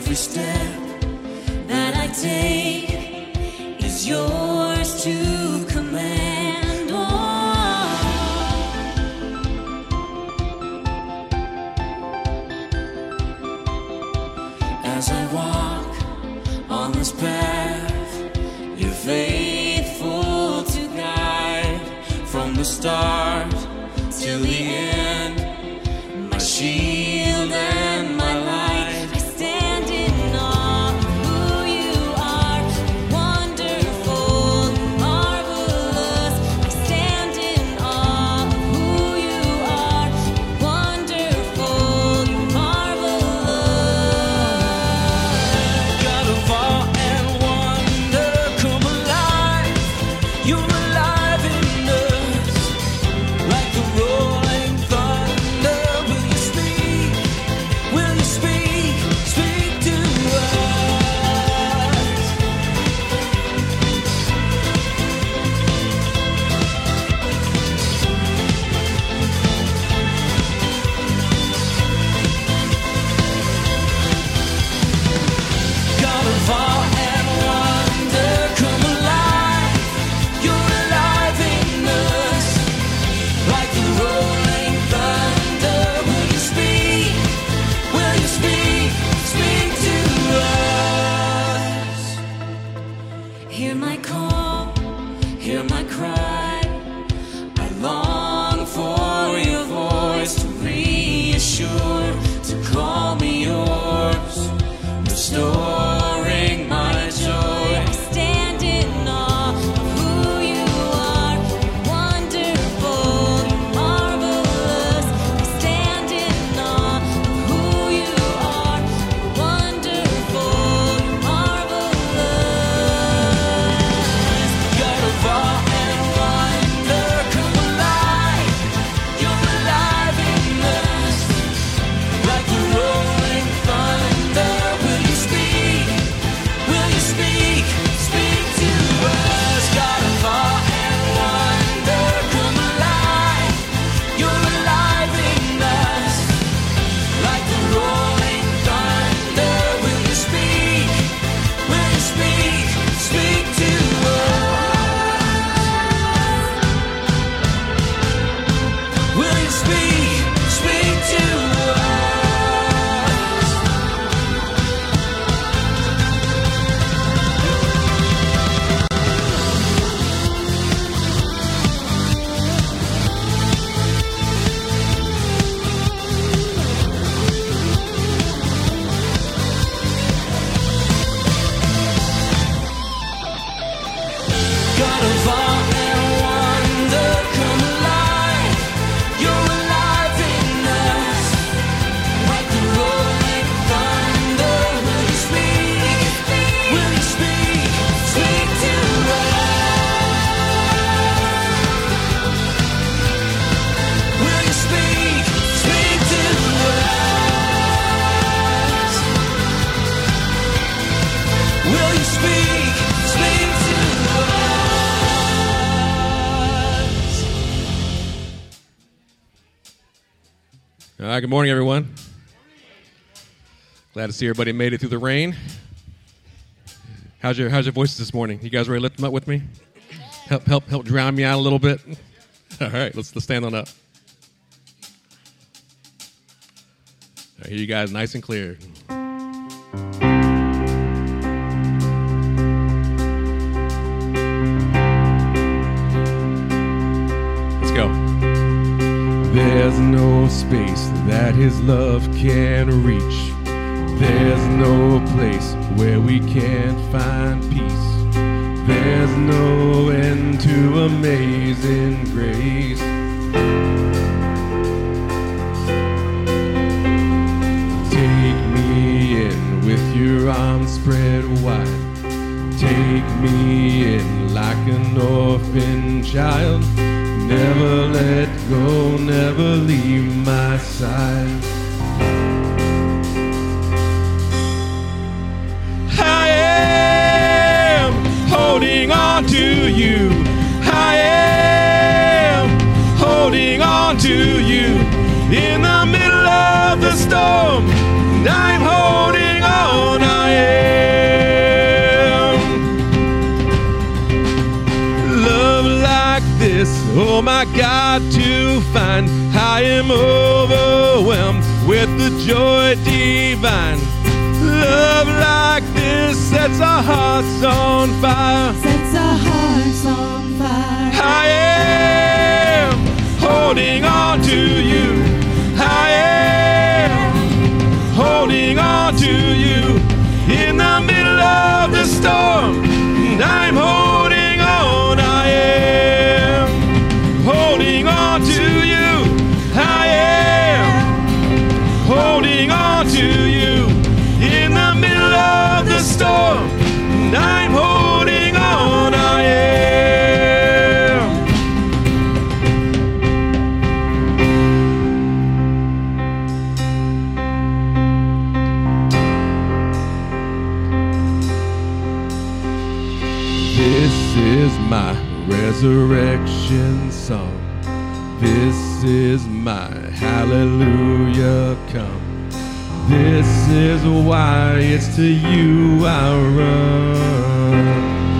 Every step that I take is yours to command. As I walk on this path, you're faithful to guide from the start till the end, my shield and my light. I stand in awe of who you are, wonderful, marvelous. I stand in awe of who you are, wonderful, marvelous. God of awe and wonder, come alive. You're alive in us, like the rolling thunder. Will you speak? Will you speak? Speak to us. God of awe and wonder, come alive. You're alive in us, like the rolling thunder. Will you speak? Will you speak? Speak to us. Hear my call, hear my cry. I long for your voice to reassure, to call me yours, restoring my joy. I stand in awe of who you are, wonderful, marvelous. I stand in awe of who you are, wonderful, marvelous. God of awe and wonder, come alive. You're alive in us, like the rolling thunder. Will you speak? Will you speak? Speak to us. God of awe and wonder, come alive. You're alive in us, like the rolling thunder. Will you speak? Will you speak? Speak to us. Will you speak? Speak to us. God of awe and wonder, come alive. You're alive in us, like the rolling thunder. Will you speak? Will you speak? Speak to us. Will you speak? Speak to us. Will you speak? Speak to us. All right, good morning, everyone. Glad to see everybody made it through the rain. How's your voices this morning? You guys ready to lift them up with me? Help drown me out a little bit. All right, let's stand on up. I hear you guys nice and clear. Let's go. There's no space that his love can reach. There's no place where we can't find peace. There's no end to amazing grace. Take me in with your arms spread wide. Take me in like an orphan child. Never let go, never leave my side. I am holding on to you. I am holding on to you in the middle of the storm. And I'm holding on. mind. I am overwhelmed with the joy divine. Love like this sets our hearts on fire. Sets our hearts on fire. I am holding on to you. I am holding on to you in the middle of the storm. And I'm holding on. I am holding on to you. I am holding on to you in the middle of the storm. And I'm holding on. I am. This is my resurrection song. This is my hallelujah come. This is why it's to you I run.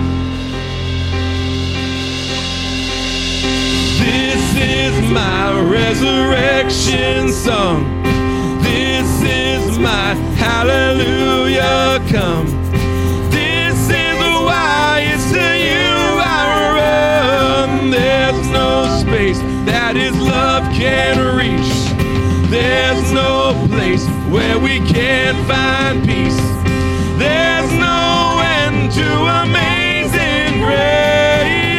This is my resurrection song. This is my hallelujah come. This is why it's to you I run. There's no space that His love can reach. There's no place where we can't find peace. There's no end to amazing grace.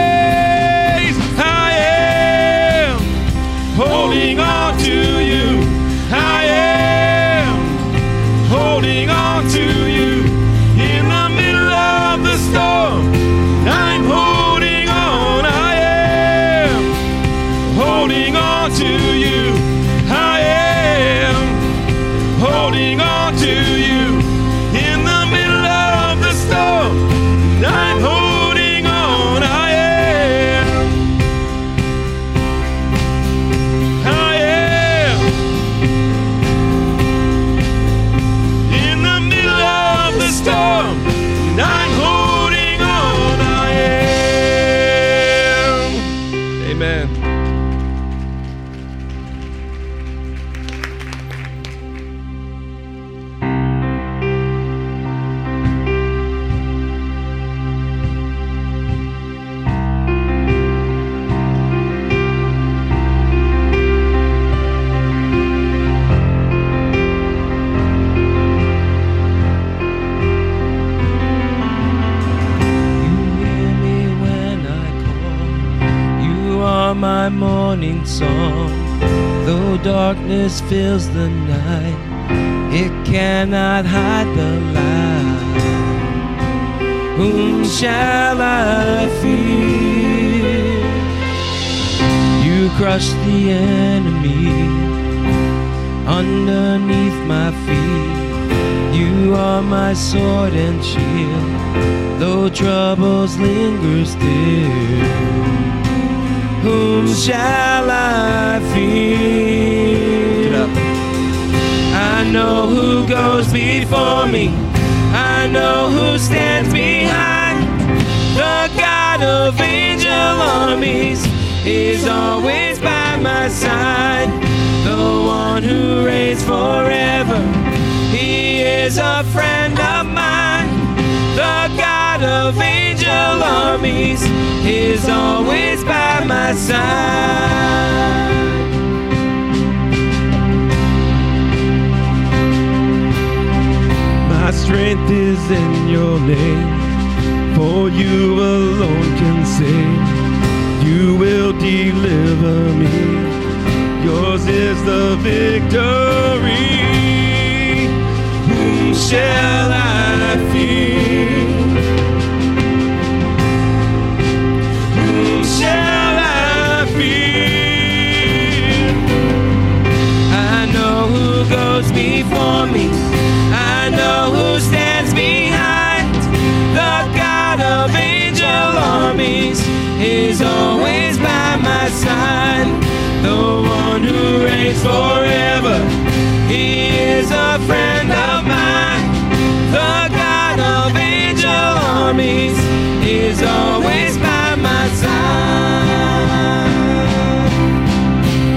I am holding on to you. I am holding on to you in the middle of the storm. I'm holding on. I am holding on to you. I am holding on to you in the middle of the storm. I'm holding on. I am in the middle of the storm. I'm holding on. I am. Amen. My morning song, though darkness fills the night, it cannot hide the light. Whom shall I fear? You crush the enemy underneath my feet. You are my sword and shield, though troubles linger still. Whom shall I fear? I know who goes before me. I know who stands behind. The God of angel armies is always by my side. The one who reigns forever, He is a friend of mine. The God of angel armies is always by my side. My strength is in your name, for you alone can save. You will deliver me. Yours is the victory. Whom shall I fear? Whom shall I fear? I know who goes before me. I know who stands behind. The God of angel armies is always by my side. The one who reigns forever, He is a friend of mine. The God of angel armies is always by my side.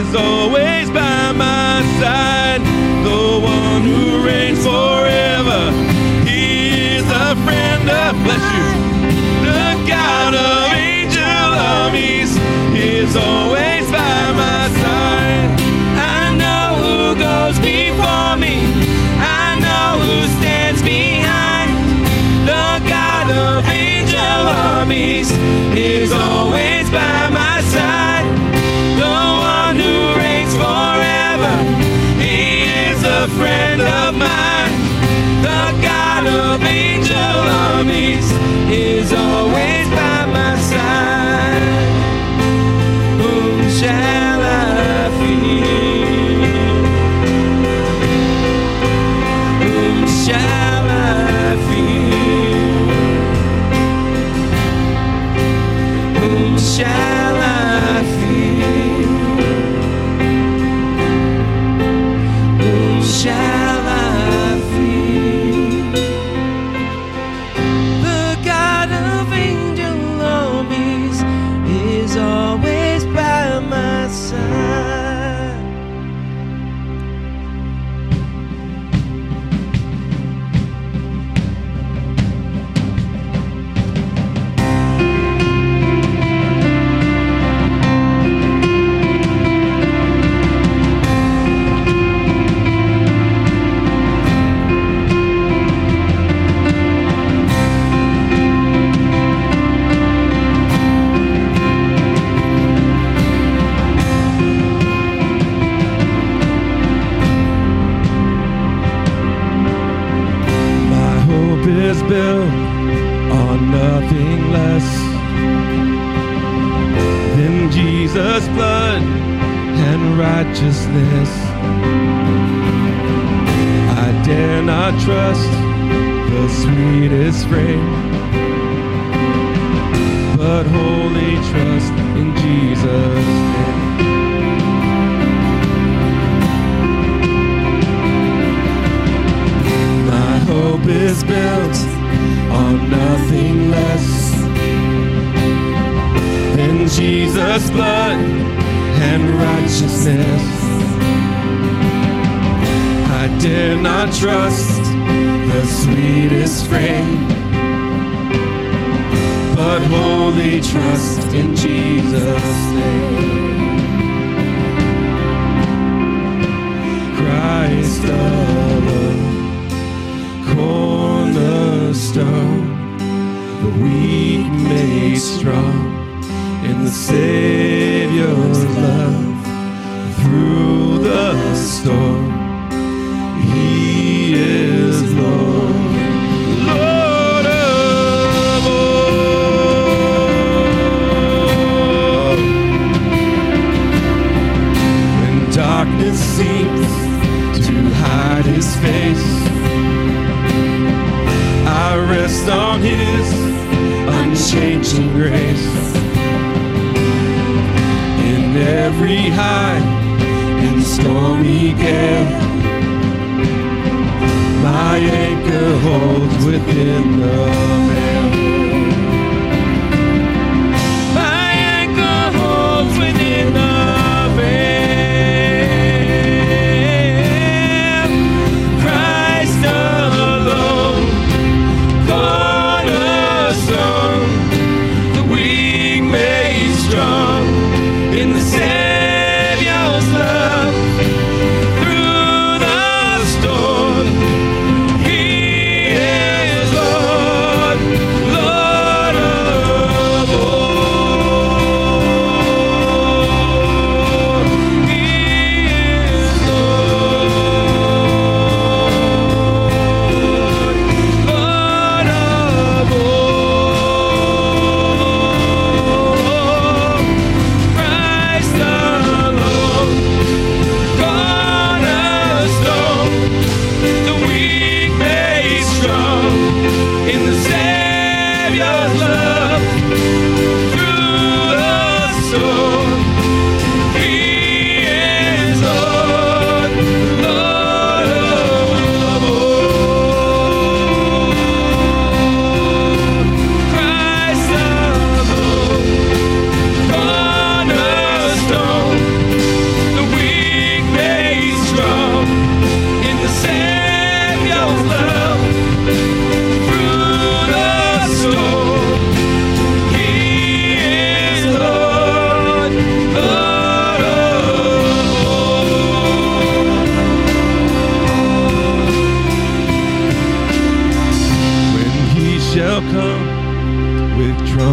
is always by my side. The one who reigns forever. He is the friend of, bless you, the God of angel armies is always by my side. I know who goes before me. I know who stands behind. The God of angel armies is always by my side. The one who reigns forever. He is a friend of mine. The God of angel armies is always by my side. Whom shall I fear? Whom shall I fear? Whom shall I fear? Whom shall I fear? The God of angel armies is always by my side. My hope is built on nothing less than Jesus' blood and righteousness. I dare not trust the sweetest frame, but wholly trust in Jesus' name. My hope is built on nothing less than Jesus' blood and righteousness. I dare not trust the sweetest frame, but wholly trust in Jesus' name. Christ alone, cornerstone, the weak made strong in the Savior's love. Through the storm, He is Lord, Lord of all. When darkness seems to hide His face, I rest on His unchanging grace. In every high and stormy gale, my anchor holds within the veil. My anchor holds within the veil. Christ alone, cornerstone, the weak made strong in the Savior's love. Through the storm, He is Lord.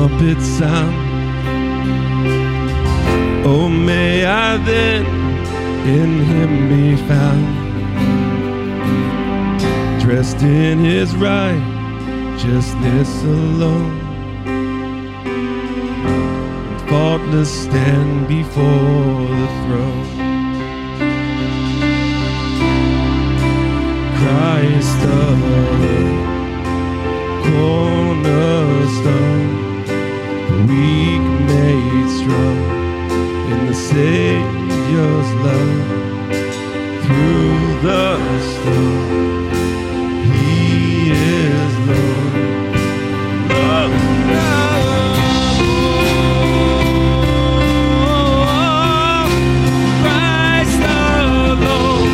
trumpet sound. Oh, may I then in him be found, dressed in his righteousness alone, faultless stand before the throne. Christ the cornerstone, the weak made strong in the Savior's love. Through the storm, He is Lord. Christ the Lord,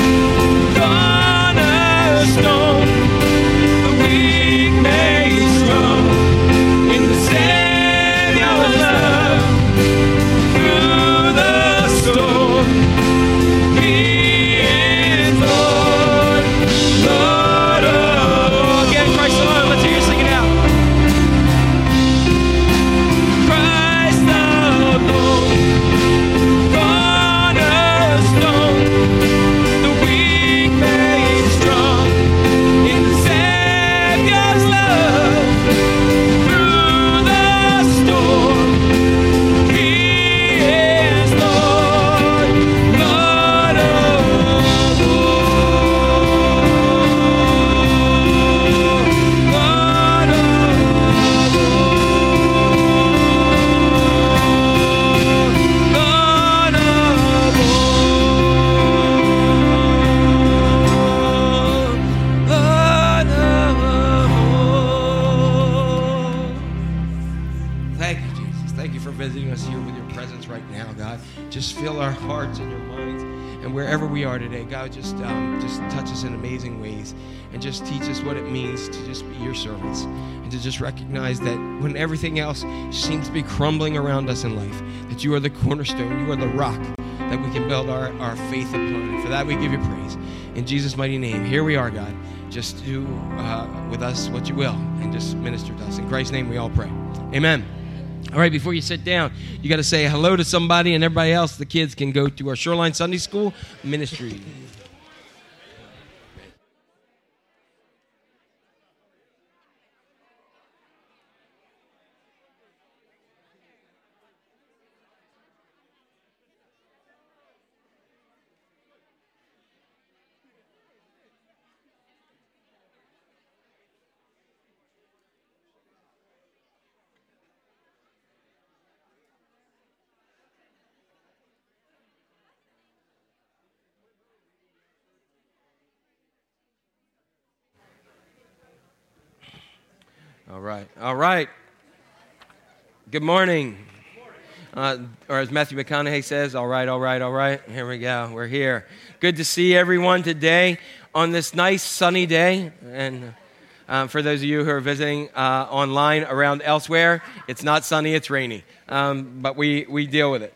cornerstone, the weak made strong in the Savior's love. Through the storm, He is Lord, Lord of all. Again, Christ the Lord, let's hear you sing it out. Christ the Lord, cornerstone, the weak made strong in the Savior's love. Through the storm, He is Lord, Lord of all. Lord of Thank you, Jesus. Thank you for visiting us here with your presence right now, God. Just fill our hearts and your minds. And wherever we are today, God, just touch us in amazing ways and just teach us what it means to just be your servants and to just recognize that when everything else seems to be crumbling around us in life, that you are the cornerstone, you are the rock that we can build our faith upon. And for that, we give you praise. In Jesus' mighty name, here we are, God. Just do with us what you will and just minister to us. In Christ's name, we all pray. Amen. All right, before you sit down, you got to say hello to somebody, and everybody else, the kids, can go to our Shoreline Sunday School ministry. All right. Good morning. Or as Matthew McConaughey says, all right. Here we go. We're here. Good to see everyone today on this nice sunny day. And for those of you who are visiting online around elsewhere, it's not sunny, it's rainy. But we deal with it.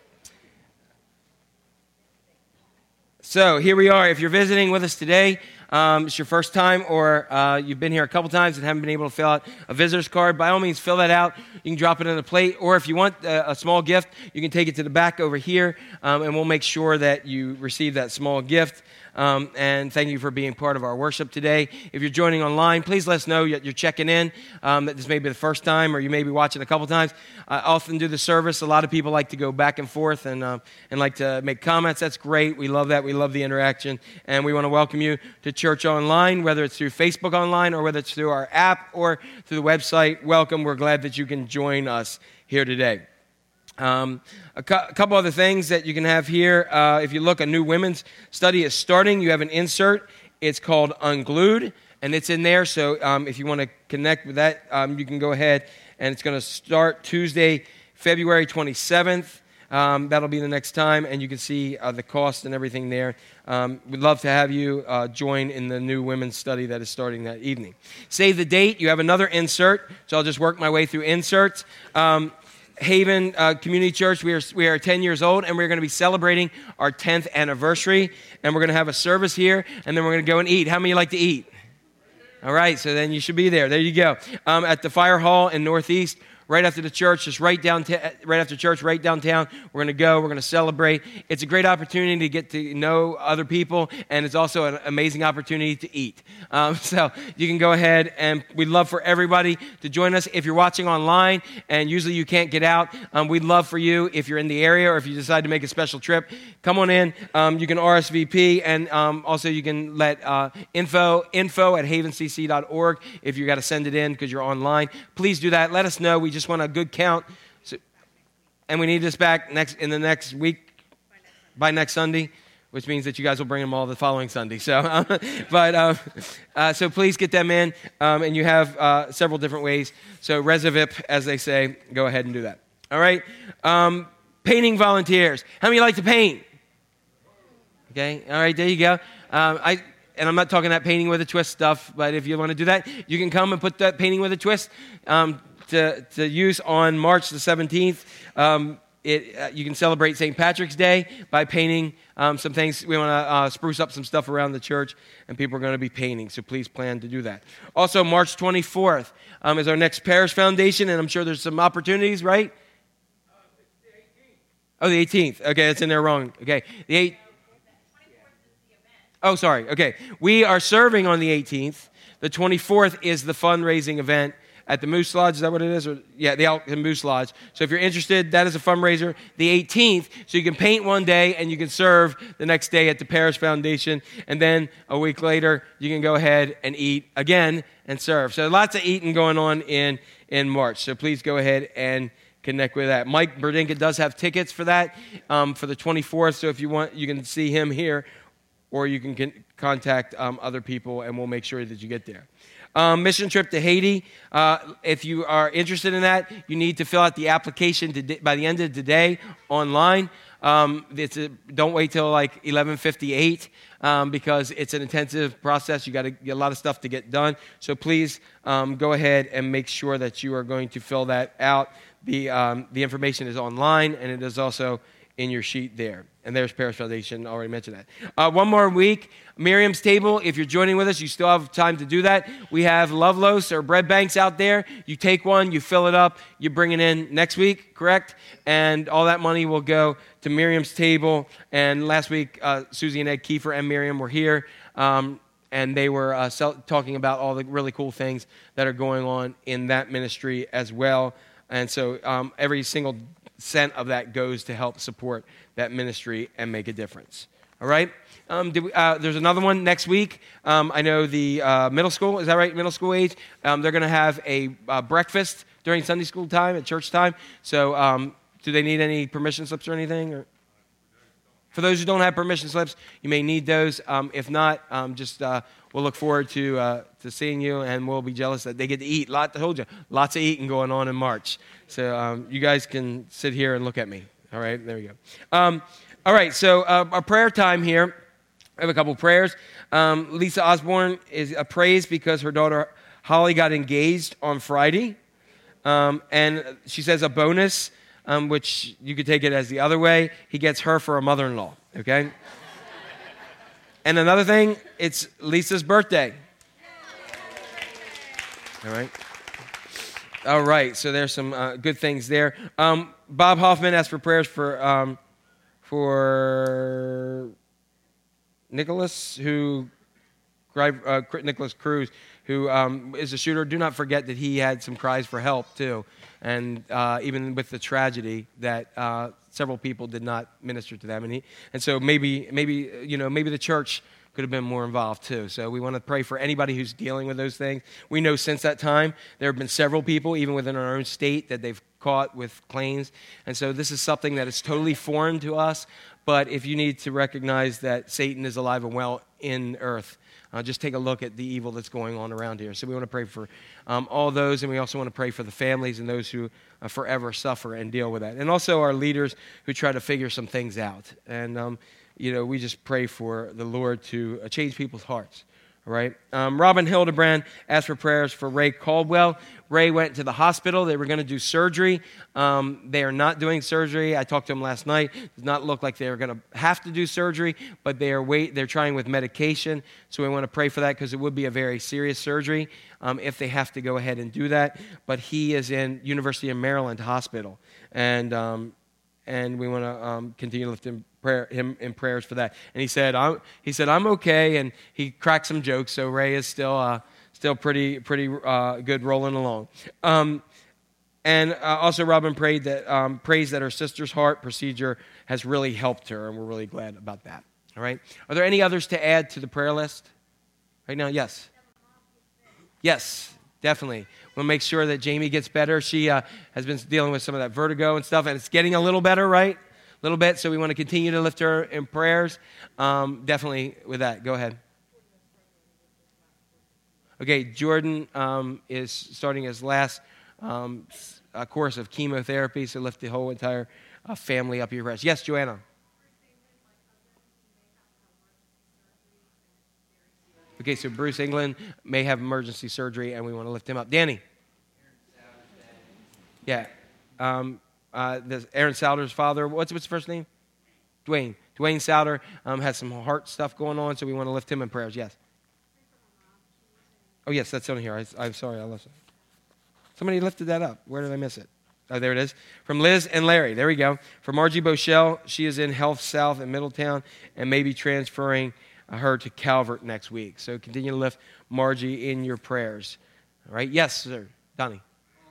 So here we are. If you're visiting with us today, it's your first time or you've been here a couple times and haven't been able to fill out a visitor's card, by all means, fill that out. You can drop it in a plate, or if you want a small gift, you can take it to the back over here, and we'll make sure that you receive that small gift. And thank you for being part of our worship today. If you're joining online, please let us know that you're checking in, that this may be the first time, or you may be watching a couple times. I often do the service. A lot of people like to go back and forth and like to make comments. That's great. We love that. We love the interaction. And we want to welcome you to church online, whether it's through Facebook online or whether it's through our app or through the website. Welcome. We're glad that you can join us here today. A couple other things that you can have here. If you look, a new women's study is starting. You have an insert. It's called Unglued, and it's in there. So if you want to connect with that, you can go ahead. And it's going to start Tuesday, February 27th. That'll be the next time, and you can see the cost and everything there. We'd love to have you join in the new women's study that is starting that evening. Save the date. You have another insert, so I'll just work my way through inserts. Haven Community Church, we are 10 years old, and we're going to be celebrating our 10th anniversary, and we're going to have a service here, and then we're going to go and eat. How many like to eat? All right, so then you should be there. There you go. At the Fire Hall in Northeast, right after the church, just right after church, right downtown. We're going to go. We're going to celebrate. It's a great opportunity to get to know other people, and it's also an amazing opportunity to eat. So you can go ahead, and we'd love for everybody to join us. If you're watching online, and usually you can't get out, we'd love for you, if you're in the area or if you decide to make a special trip, come on in. You can RSVP, and also you can let info at havencc.org if you got to send it in because you're online. Please do that. Let us know. We just want a good count. And we need this back in the next week, by next Sunday, which means that you guys will bring them all the following Sunday. So, so please get them in, and you have several different ways. So ReserVip, as they say, go ahead and do that. All right? Painting volunteers. How many like to paint? Okay, all right, there you go. And I'm not talking that painting with a twist stuff, but if you want to do that, you can come and put that painting with a twist to use on March the 17th. You can celebrate St. Patrick's Day by painting some things. We want to spruce up some stuff around the church, and people are going to be painting, so please plan to do that. Also, March 24th is our next Parish Foundation, and I'm sure there's some opportunities, right? Oh, the 18th. Okay, that's in there wrong. Okay, the 8th. Oh, sorry. Okay, we are serving on the 18th. The 24th is the fundraising event at the Moose Lodge. Is that what it is? The Moose Lodge. So if you're interested, that is a fundraiser. The 18th, so you can paint one day and you can serve the next day at the Parish Foundation. And then a week later, you can go ahead and eat again and serve. So lots of eating going on in March. So please go ahead and connect with that. Mike Berdinka does have tickets for that for the 24th. So if you want, you can see him here, or you can contact other people, and we'll make sure that you get there. Mission trip to Haiti. If you are interested in that, you need to fill out the application by the end of today online. Don't wait till like 11:58 because it's an intensive process. You got a lot of stuff to get done. So please go ahead and make sure that you are going to fill that out. The information is online, and it is also in your sheet there. And there's Parish Foundation, already mentioned that. One more week, Miriam's Table. If you're joining with us, you still have time to do that. We have love loaves or bread banks out there. You take one, you fill it up, you bring it in next week, correct? And all that money will go to Miriam's Table. And last week, Susie and Ed Kiefer and Miriam were here, and they were talking about all the really cool things that are going on in that ministry as well. And so every single cent of that goes to help support that ministry and make a difference. All right? There's another one next week. I know the middle school, is that right? Middle school age. They're going to have a breakfast during Sunday school time, at church time. So do they need any permission slips or anything? Or? For those who don't have permission slips, you may need those. If not, we'll look forward to seeing you, and we'll be jealous that they get to eat. I told you, lots of eating going on in March. So you guys can sit here and look at me. All right, there we go. All right, so our prayer time here. I have a couple prayers. Lisa Osborne is praised because her daughter Holly got engaged on Friday. And she says a bonus, which you could take it as the other way. He gets her for a mother-in-law, okay? And another thing, it's Lisa's birthday. All right, so there's some good things there. Bob Hoffman asked for prayers for Nicholas, Nicholas Cruz, who is a shooter. Do not forget that he had some cries for help, too. And even with the tragedy that several people did not minister to them. And so maybe the church could have been more involved too. So we want to pray for anybody who's dealing with those things. We know since that time there have been several people, even within our own state, that they've caught with claims. And so this is something that is totally foreign to us. But if you need to recognize that Satan is alive and well in earth, just take a look at the evil that's going on around here. So we want to pray for all those, and we also want to pray for the families and those who forever suffer and deal with that. And also our leaders who try to figure some things out. And we just pray for the Lord to change people's hearts All right. Robin Hildebrand asked for prayers for Ray Caldwell. Ray went to the hospital. They were going to do surgery. They are not doing surgery. I talked to him last night. It does not look like they are going to have to do surgery, but they're trying with medication. So we want to pray for that because it would be a very serious surgery if they have to go ahead and do that. But he is in University of Maryland Hospital, and we want to continue to lift him in prayers for that. And he said I'm okay, and he cracked some jokes. So Ray is still pretty good rolling along. And also Robin prays that her sister's heart procedure has really helped her, and we're really glad about that. All right. Are there any others to add to the prayer list right now? Yes. Yes, definitely. We'll make sure that Jamie gets better. She has been dealing with some of that vertigo and stuff, and it's getting a little better, right? A little bit. So we want to continue to lift her in prayers. Definitely with that. Go ahead. Okay, Jordan is starting his last course of chemotherapy, so lift the whole entire family up your prayers. Yes, Joanna. Okay, so Bruce England may have emergency surgery, and we want to lift him up. Danny. Yeah. Aaron Souter's father, what's his first name? Dwayne. Dwayne Souter has some heart stuff going on, so we want to lift him in prayers. Yes. Oh, yes, that's on here. I'm sorry, I lost it. Somebody lifted that up. Where did I miss it? Oh, there it is. From Liz and Larry. There we go. From Margie Bochelle. She is in Health South in Middletown and may be transferring her to Calvert next week. So continue to lift Margie in your prayers. All right? Yes, sir. Donnie.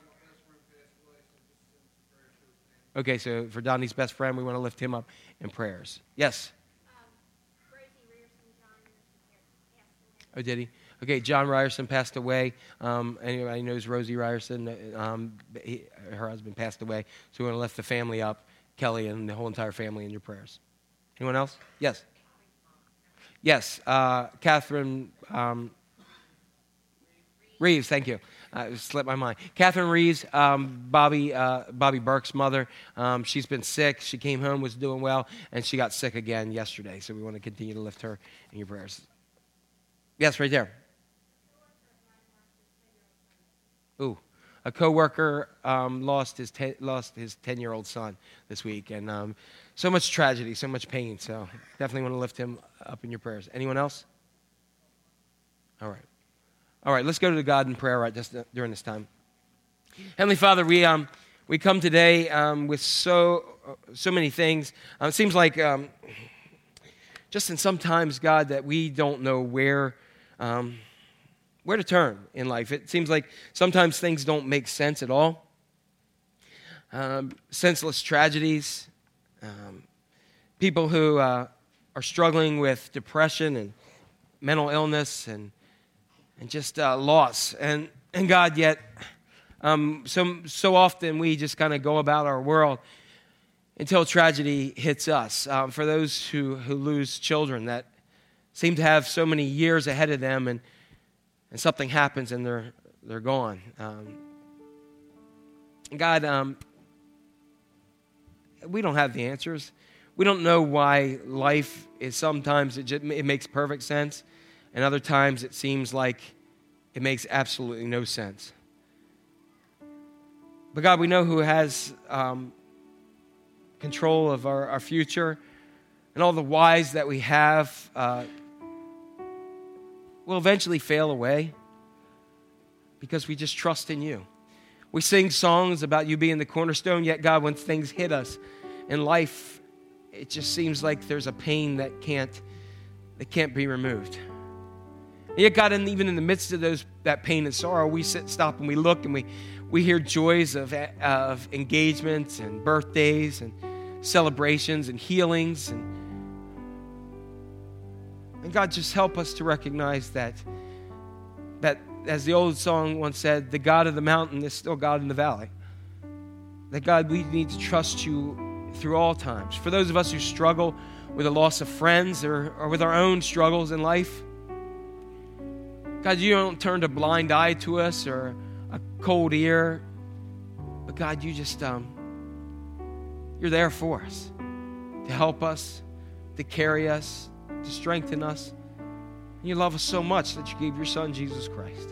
Okay, so for Donnie's best friend, we want to lift him up in prayers. Yes? Oh, did he? Okay, John Ryerson passed away. Anybody knows Rosie Ryerson? Her husband passed away. So we want to lift the family up, Kelly and the whole entire family in your prayers. Anyone else? Yes. Yes, Catherine Reeves, thank you. It slipped my mind. Catherine Reeves, Bobby Burke's mother, she's been sick. She came home, was doing well, and she got sick again yesterday. So we want to continue to lift her in your prayers. Yes, right there. Ooh, a coworker lost his 10-year-old son this week, and so much tragedy, so much pain. So definitely want to lift him up in your prayers. Anyone else? All right. Let's go to God in prayer right just during this time. Heavenly Father, we come today with so many things. It seems like just in sometimes, God, that we don't know where to turn in life. It seems like sometimes things don't make sense at all. Senseless tragedies. People who are struggling with depression and mental illness and just loss. And God, yet so often we just kind of go about our world until tragedy hits us. For those who lose children that seem to have so many years ahead of them, and something happens and they're gone. God, we don't have the answers. We don't know why life is sometimes it makes perfect sense, and other times it seems like it makes absolutely no sense. But God, we know who has control of our future, and all the whys that we have will eventually fail away because we just trust in you. We sing songs about you being the cornerstone, yet God, when things hit us in life, it just seems like there's a pain that can't be removed. And yet, God, and even in the midst of that pain and sorrow, we stop and we look and we hear joys of engagements and birthdays and celebrations and healings. And God, just help us to recognize that as the old song once said, the God of the mountain is still God in the valley. That God, we need to trust you through all times. For those of us who struggle with the loss of friends or with our own struggles in life, God, you don't turn a blind eye to us or a cold ear, but God, you just, you're there for us, to help us, to carry us, to strengthen us. You love us so much that you gave your Son, Jesus Christ.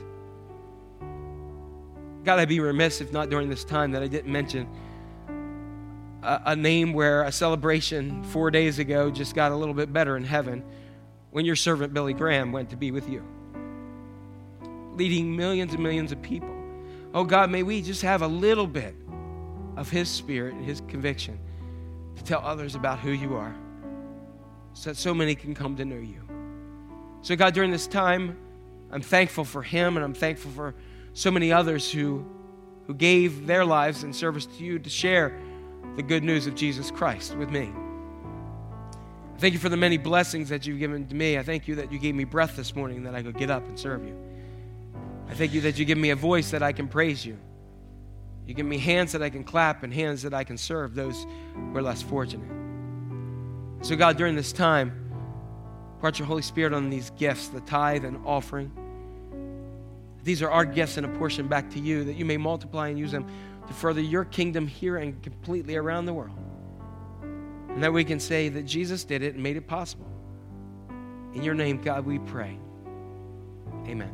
God, I'd be remiss if not during this time that I didn't mention a name where a celebration 4 days ago just got a little bit better in heaven when your servant Billy Graham went to be with you, leading millions and millions of people. Oh God, may we just have a little bit of his spirit and his conviction to tell others about who you are so that so many can come to know you. So God, during this time, I'm thankful for him, and I'm thankful for so many others who gave their lives in service to you to share the good news of Jesus Christ with me. I thank you for the many blessings that you've given to me. I thank you that you gave me breath this morning that I could get up and serve you. I thank you that you give me a voice that I can praise you. You give me hands that I can clap and hands that I can serve those who are less fortunate. So God, during this time, pour out your Holy Spirit on these gifts, the tithe and offering. These are our gifts and a portion back to you, that you may multiply and use them to further your kingdom here and completely around the world. And that we can say that Jesus did it and made it possible. In your name, God, we pray. Amen.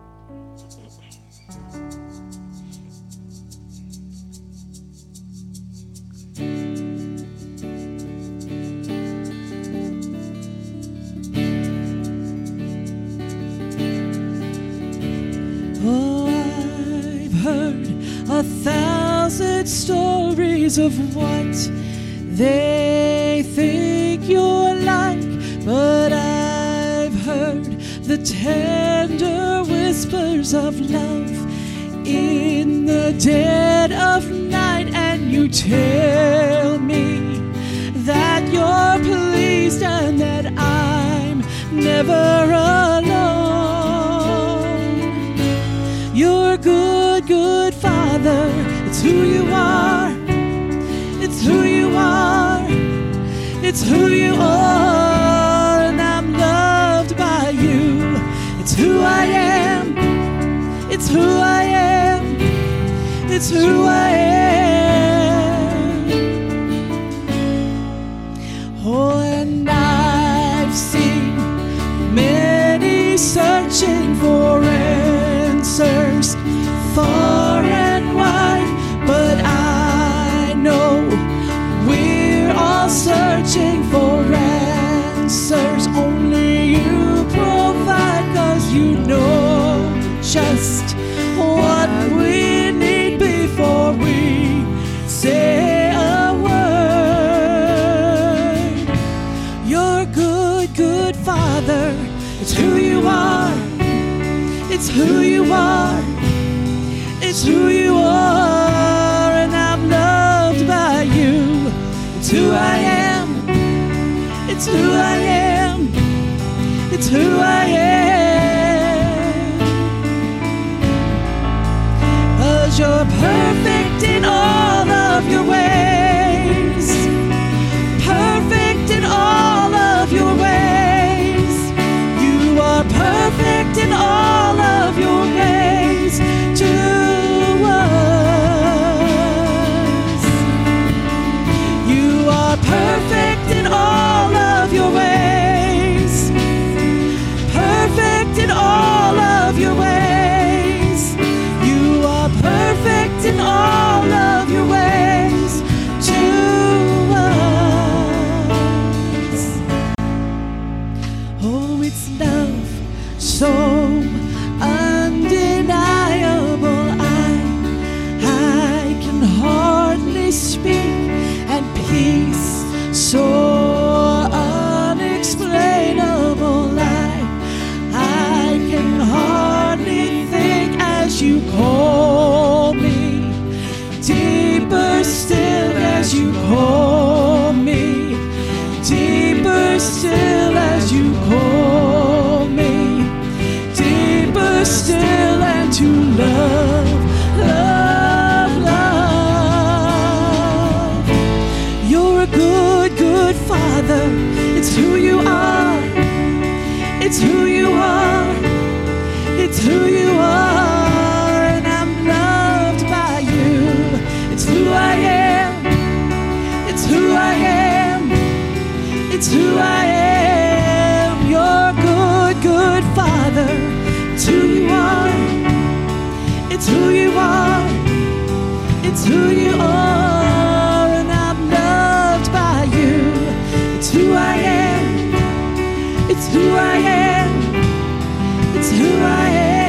Oh, I've heard 1,000 stories of what they think you're like, but I've heard the tender whispers of love in the dead of night, and you tell me that you're pleased and that I'm never alone. You're a good, good Father. It's who you are. It's who you are. It's who you are. And I'm loved by you. It's who I am. It's who I am. It's who I am. Oh, and I've seen many searching for answers far and wide, but I know we're all searching for answers. Only you provide, 'cause you know just what we need before we say a word. You're a good, good Father. It's who you are. It's who you are. It's who you are, and I'm loved by you. It's who I am. It's who I am. It's who I am. 'Cause you're perfect in all of your ways. Perfect in all of your ways. You are perfect in all of your ways to us. You are perfect in all of your ways. Perfect in all of your ways. You are perfect in all of your ways to us. Oh, it's love so undeniable, I can hardly speak, and peace so unexplainable, I can hardly think as you call me, deeper still as you call me, deeper still as you call me, deeper still, and to love, love, love. You're a good, good Father. It's who you are. It's who you are. It's who you are, and I'm loved by you. It's who I am. It's who I am. It's who I am. You're a good, good Father. It's who you are. It's who you are. It's who you are. And I'm loved by you. It's who I am. It's who I am. It's who I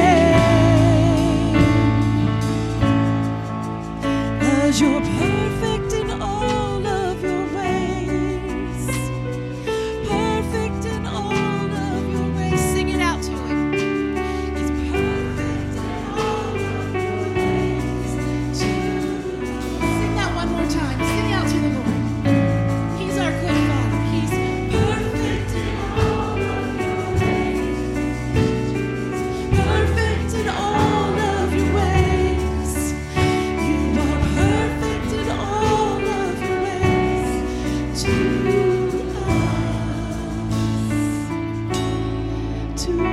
am. 'Cause you're perfect in all of your ways. Perfect in all of your ways. Sing it out to him. He's perfect in all of your ways. Sing that one more time. Sing it out to the Lord. He's our good Father. He's perfect in all of your ways. Perfect in all of your ways. You are perfect in all of your ways to us. To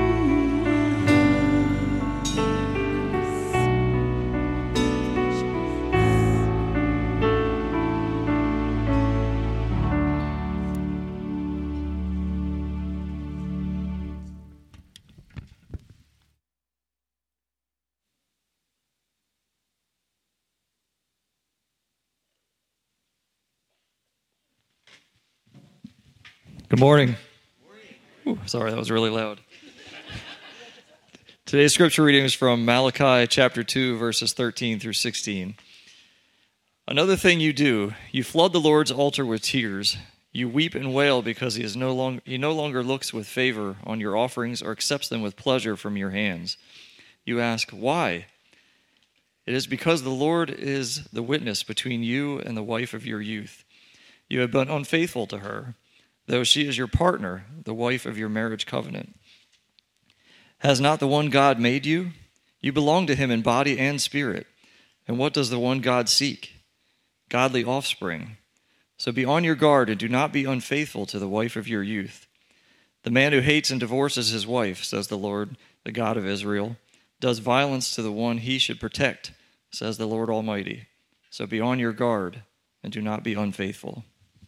Good morning. Ooh, sorry, that was really loud. Today's scripture reading is from Malachi chapter 2, verses 13 through 16. Another thing you do, you flood the Lord's altar with tears. You weep and wail because he no longer looks with favor on your offerings or accepts them with pleasure from your hands. You ask, why? It is because the Lord is the witness between you and the wife of your youth. You have been unfaithful to her, though she is your partner, the wife of your marriage covenant. Has not the one God made you? You belong to him in body and spirit. And what does the one God seek? Godly offspring. So be on your guard and do not be unfaithful to the wife of your youth. The man who hates and divorces his wife, says the Lord, the God of Israel, does violence to the one he should protect, says the Lord Almighty. So be on your guard and do not be unfaithful.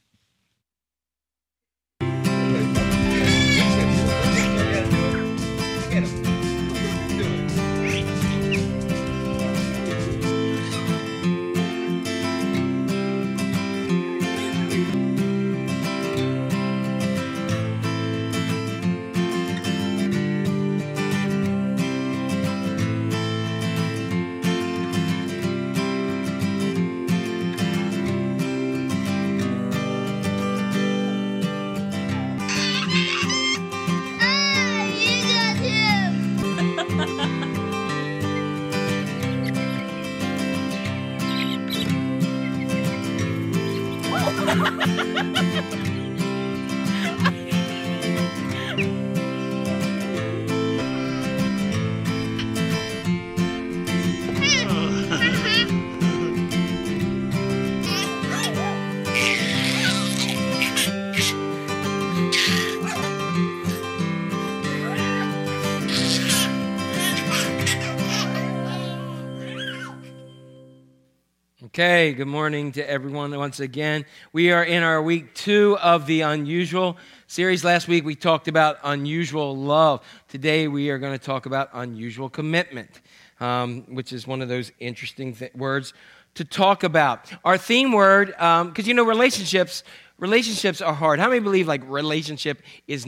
Okay, good morning to everyone once again. We are in our week 2 of the Unusual series. Last week we talked about unusual love. Today we are going to talk about unusual commitment, which is one of those interesting words to talk about. Our theme word, because relationships are hard. How many believe relationships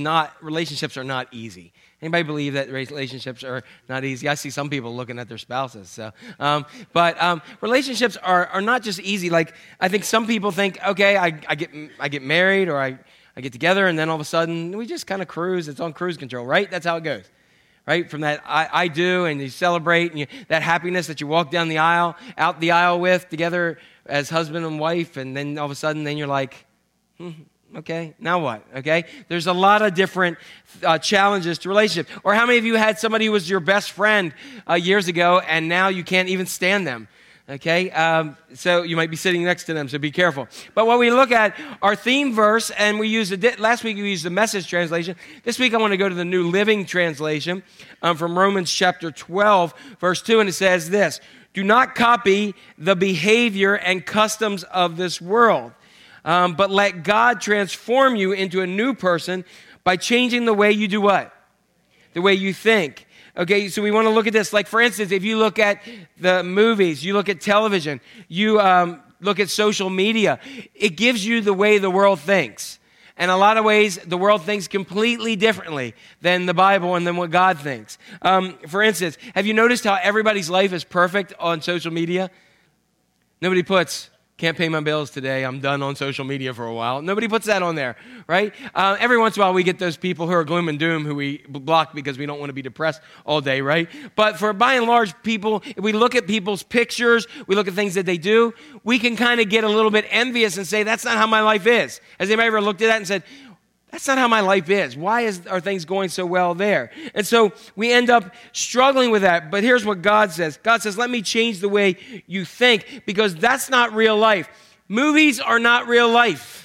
are not easy? Anybody believe that relationships are not easy? I see some people looking at their spouses. So, but relationships are not just easy. Like I think some people think, okay, I get married or I get together, and then all of a sudden we just kind of cruise. It's on cruise control, right? That's how it goes, right? From that I do, and you celebrate, and that happiness that you walk down the aisle, out the aisle with together as husband and wife, and then all of a sudden, then you're like, okay, now what? Okay, there's a lot of different challenges to relationship. Or how many of you had somebody who was your best friend years ago, and now you can't even stand them? Okay, so you might be sitting next to them, so be careful. But when we look at our theme verse, and we used last week we used the Message translation. This week I want to go to the New Living Translation from Romans chapter 12, verse 2, and it says this: "Do not copy the behavior and customs of this world, but let God transform you into a new person by changing the way you do what? the way you think. Okay, so we want to look at this. Like, for instance, if you look at the movies, you look at television, you look at social media, it gives you the way the world thinks. And a lot of ways, the world thinks completely differently than the Bible and than what God thinks. For instance, have you noticed how everybody's life is perfect on social media? Nobody puts, can't pay my bills today, I'm done on social media for a while. Nobody puts that on there, right? Every once in a while, we get those people who are gloom and doom who we block because we don't want to be depressed all day, right? But for by and large people, if we look at people's pictures, we look at things that they do, we can kind of get a little bit envious and say, that's not how my life is. Has anybody ever looked at that and said, that's not how my life is. Why are things going so well there? And so we end up struggling with that. But here's what God says. God says, let me change the way you think, because that's not real life. Movies are not real life.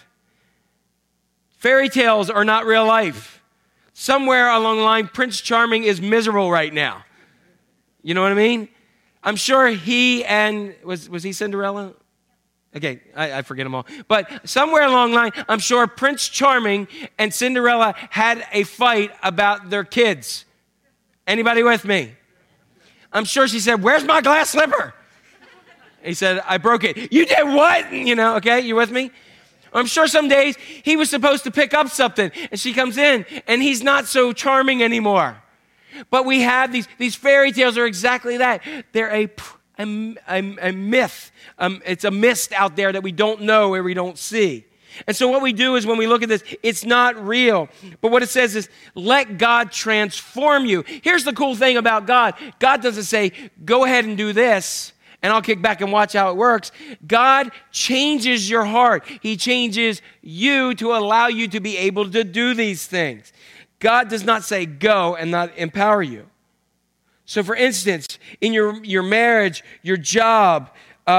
Fairy tales are not real life. Somewhere along the line, Prince Charming is miserable right now. You know what I mean? I'm sure he and, was he Cinderella? Okay, I forget them all. But somewhere along the line, I'm sure Prince Charming and Cinderella had a fight about their kids. Anybody with me? I'm sure she said, where's my glass slipper? He said, I broke it. You did what? You know, okay, you with me? I'm sure some days he was supposed to pick up something, and she comes in, and he's not so charming anymore. But we have these fairy tales are exactly that. They're a myth. It's a mist out there that we don't know or we don't see. And so what we do is when we look at this, it's not real. But what it says is, let God transform you. Here's the cool thing about God. God doesn't say, go ahead and do this, and I'll kick back and watch how it works. God changes your heart. He changes you to allow you to be able to do these things. God does not say go and not empower you. So for instance, in your marriage, your job,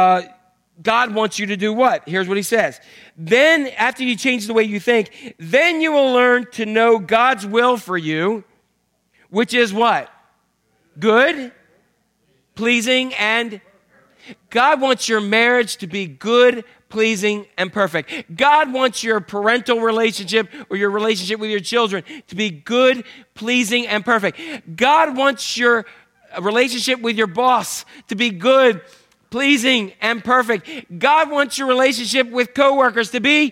God wants you to do what? Here's what he says. Then, after you change the way you think, then you will learn to know God's will for you, which is what? Good, pleasing, and God wants your marriage to be good, pleasing, and perfect. God wants your parental relationship or your relationship with your children to be good, pleasing, and perfect. God wants your relationship with your boss to be good, pleasing, and perfect. God wants your relationship with coworkers to be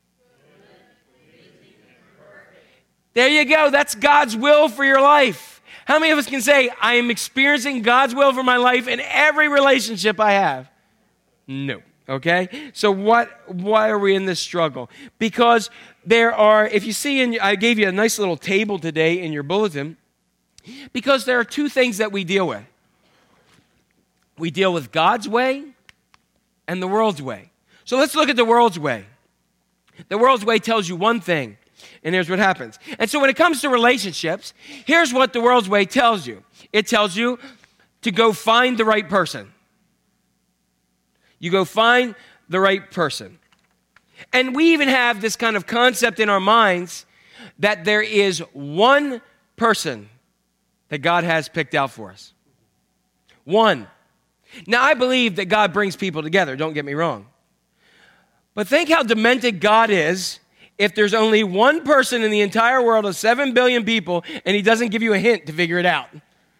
there you go. That's God's will for your life. How many of us can say, I am experiencing God's will for my life in every relationship I have? No. Okay? So why are we in this struggle? Because there are, if you see, I gave you a nice little table today in your bulletin, because there are two things that we deal with. We deal with God's way and the world's way. So let's look at the world's way. The world's way tells you one thing, and here's what happens. And so when it comes to relationships, here's what the world's way tells you. It tells you to go find the right person. You go find the right person. And we even have this kind of concept in our minds that there is one person that God has picked out for us. One. Now, I believe that God brings people together, don't get me wrong. But think how demented God is if there's only one person in the entire world of 7 billion people and he doesn't give you a hint to figure it out.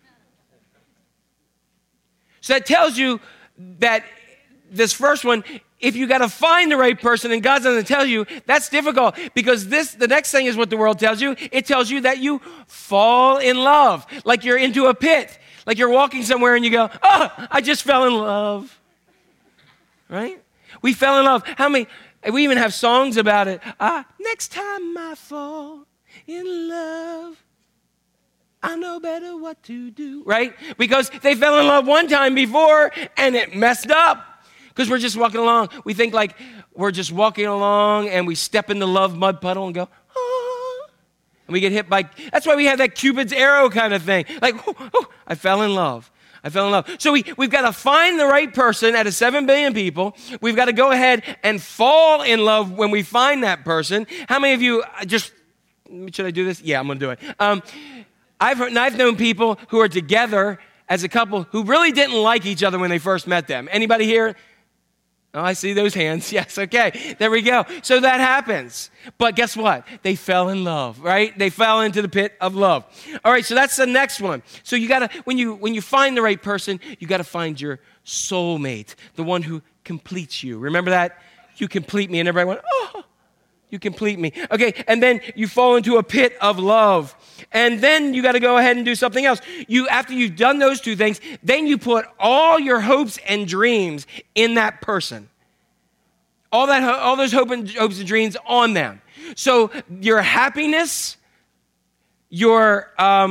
So that tells you that this first one, if you got to find the right person and God doesn't tell you, that's difficult, because the next thing is what the world tells you. It tells you that you fall in love, like you're into a pit, like you're walking somewhere and you go, oh, I just fell in love, right? We fell in love. How many, we even have songs about it. Next time I fall in love, I know better what to do, right? Because they fell in love one time before and it messed up. Because we're just walking along. We think like we're just walking along and we step in the love mud puddle and go, ah. And we get hit by, that's why we have that Cupid's arrow kind of thing. Like, oh, I fell in love. I fell in love. So we've got to find the right person out of 7 billion people. We've got to go ahead and fall in love when we find that person. How many of you should I do this? Yeah, I'm going to do it. I've known people who are together as a couple who really didn't like each other when they first met them. Anybody here? Oh, I see those hands. Yes, okay. There we go. So that happens. But guess what? They fell in love, right? They fell into the pit of love. All right, so that's the next one. So you got to, when you find the right person, you got to find your soulmate, the one who completes you. Remember that? You complete me. And everybody went, oh, you complete me. Okay, and then you fall into a pit of love. And then you got to go ahead and do something else. After you've done those two things, then you put all your hopes and dreams in that person. All those hopes and dreams on them. So your happiness, your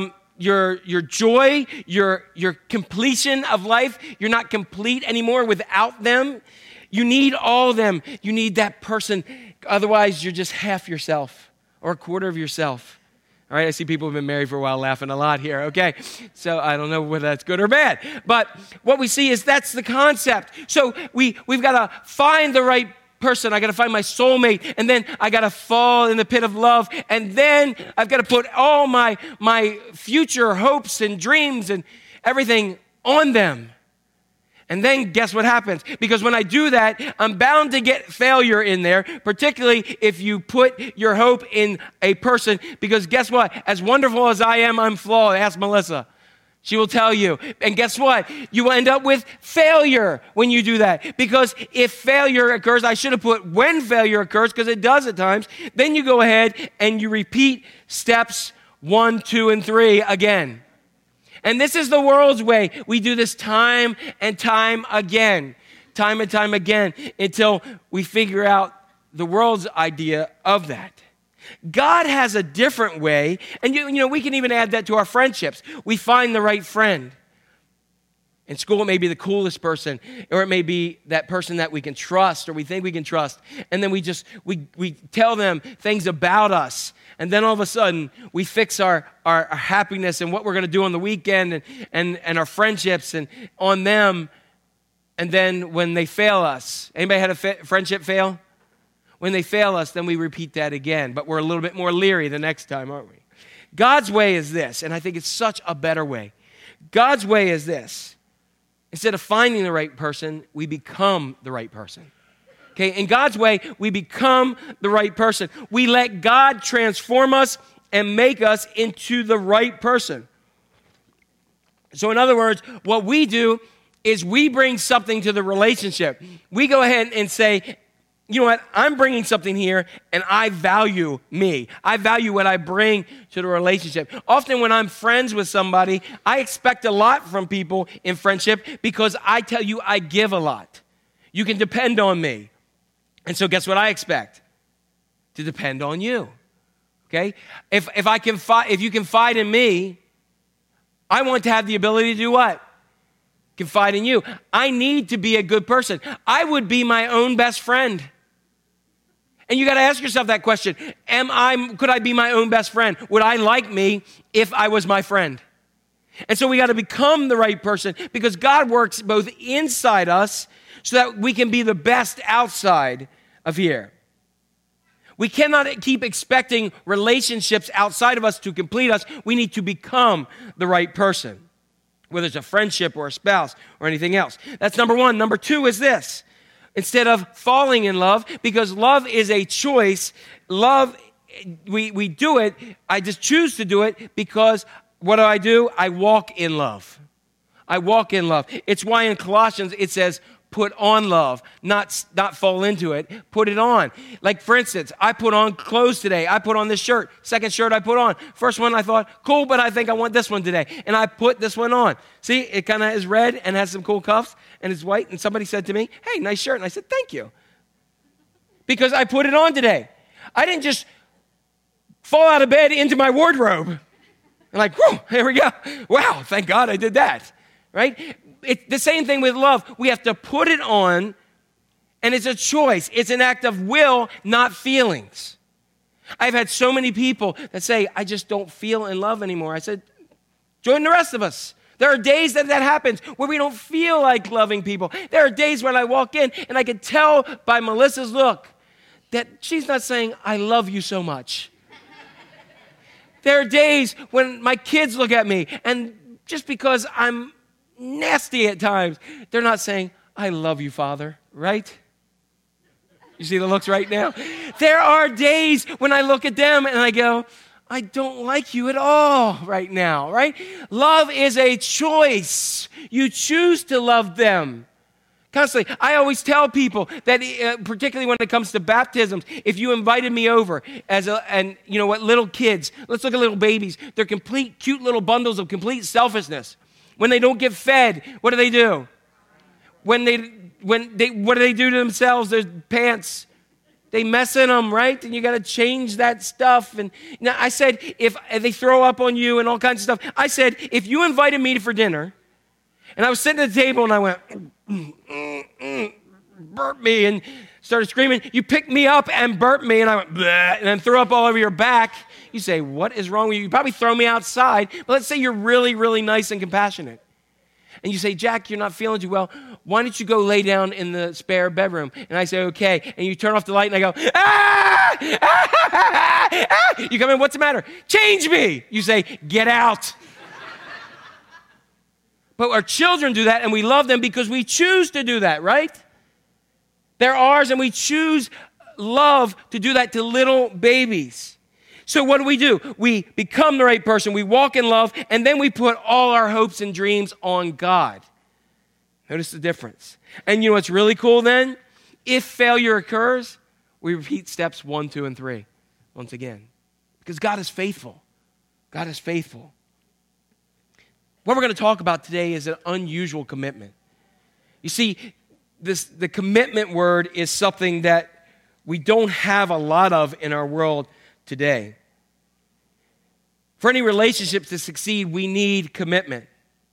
joy, your completion of life, you're not complete anymore without them. You need all of them. You need that person. Otherwise, you're just half yourself or a quarter of yourself. All right, I see people who've been married for a while laughing a lot here, okay? So I don't know whether that's good or bad. But what we see is that's the concept. So we've got to find the right person. I got to find my soulmate. And then I got to fall in the pit of love. And then I've got to put all my future hopes and dreams and everything on them. And then guess what happens? Because when I do that, I'm bound to get failure in there, particularly if you put your hope in a person. Because guess what? As wonderful as I am, I'm flawed. Ask Melissa. She will tell you. And guess what? You will end up with failure when you do that. Because if failure occurs, I should have put when failure occurs, because it does at times. Then you go ahead and you repeat steps 1, 2, and 3 again. And this is the world's way. We do this time and time again, until we figure out the world's idea of that. God has a different way, and you know we can even add that to our friendships. We find the right friend. In school, it may be the coolest person, or it may be that person that we can trust, or we think we can trust, and then we tell them things about us. And then all of a sudden, we fix our happiness and what we're going to do on the weekend and our friendships and on them. And then when they fail us, anybody had a friendship fail? When they fail us, then we repeat that again. But we're a little bit more leery the next time, aren't we? God's way is this, and I think it's such a better way. God's way is this. Instead of finding the right person, we become the right person. Okay, in God's way, we become the right person. We let God transform us and make us into the right person. So in other words, what we do is we bring something to the relationship. We go ahead and say, you know what, I'm bringing something here, and I value me. I value what I bring to the relationship. Often when I'm friends with somebody, I expect a lot from people in friendship because I tell you I give a lot. You can depend on me. And so guess what I expect? To depend on you, okay? If you confide in me, I want to have the ability to do what? Confide in you. I need to be a good person. I would be my own best friend. And you got to ask yourself that question. Could I be my own best friend? Would I like me if I was my friend? And so we got to become the right person because God works both inside us so that we can be the best outside of here. We cannot keep expecting relationships outside of us to complete us. We need to become the right person, whether it's a friendship or a spouse or anything else. That's number one. Number two is this. Instead of falling in love, because love is a choice, love, we do it, I just choose to do it because what do? I walk in love. I walk in love. It's why in Colossians it says, put on love, not fall into it, put it on. Like for instance, I put on clothes today. I put on this shirt. Second shirt I put on. First one I thought, cool, but I think I want this one today. And I put this one on. See, it kind of is red and has some cool cuffs and it's white. And somebody said to me, hey, nice shirt. And I said, thank you. Because I put it on today. I didn't just fall out of bed into my wardrobe. And like, whew, here we go. Wow, thank God I did that, right? It's the same thing with love. We have to put it on, and it's a choice. It's an act of will, not feelings. I've had so many people that say, I just don't feel in love anymore. I said, join the rest of us. There are days that happens where we don't feel like loving people. There are days when I walk in, and I can tell by Melissa's look that she's not saying, I love you so much. There are days when my kids look at me, and just because I'm nasty at times, they're not saying, I love you, Father, right? You see the looks right now? There are days when I look at them and I go, I don't like you at all right now, right? Love is a choice. You choose to love them. Constantly. I always tell people that, particularly when it comes to baptisms, if you invited me over and you know what, little kids, let's look at little babies. They're complete, cute little bundles of complete selfishness. When they don't get fed, what do? What do they do to themselves? Their pants. They mess in them, right? And you got to change that stuff. And now I said, if they throw up on you and all kinds of stuff, I said, if you invited me for dinner, and I was sitting at the table and I went, burp me, and started screaming, you picked me up and burped me, and I went, bleh, and then threw up all over your back. You say, what is wrong with you? You probably throw me outside, but let's say you're really, really nice and compassionate. And you say, Jack, you're not feeling too well. Why don't you go lay down in the spare bedroom? And I say, okay. And you turn off the light and I go, ah! Ah! Ah! Ah! You come in, what's the matter? Change me. You say, get out. But our children do that, and we love them because we choose to do that, right? They're ours, and we choose love to do that to little babies. So what do? We become the right person. We walk in love, and then we put all our hopes and dreams on God. Notice the difference. And you know what's really cool then? If failure occurs, we repeat steps 1, 2, and 3 once again. Because God is faithful. God is faithful. What we're going to talk about today is an unusual commitment. You see, the commitment word is something that we don't have a lot of in our world today. For any relationship to succeed, we need commitment.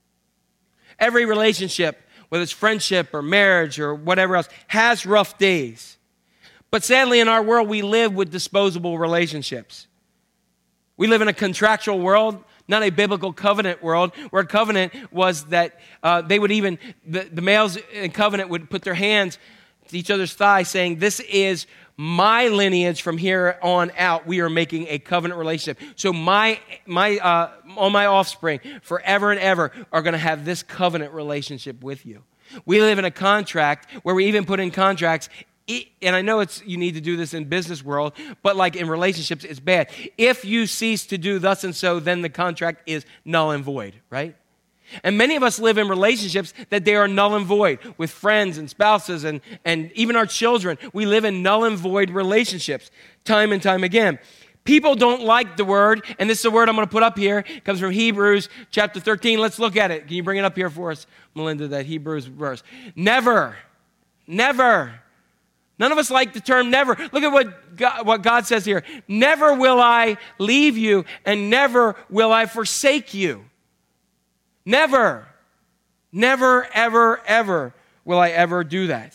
Every relationship, whether it's friendship or marriage or whatever else, has rough days. But sadly, in our world, we live with disposable relationships. We live in a contractual world, not a biblical covenant world, where a covenant was that they would even, the males in covenant would put their hands to each other's thigh saying, this is my lineage from here on out. We are making a covenant relationship. So all my offspring forever and ever are going to have this covenant relationship with you. We live in a contract where we even put in contracts, and I know you need to do this in business world, but like in relationships, it's bad. If you cease to do thus and so, then the contract is null and void, right? And many of us live in relationships that they are null and void with friends and spouses and even our children. We live in null and void relationships time and time again. People don't like the word, and this is a word I'm going to put up here. It comes from Hebrews chapter 13. Let's look at it. Can you bring it up here for us, Melinda, that Hebrews verse? Never. Never. None of us like the term never. Look at what God says here. Never will I leave you, and never will I forsake you. Never. Never, ever, ever will I ever do that.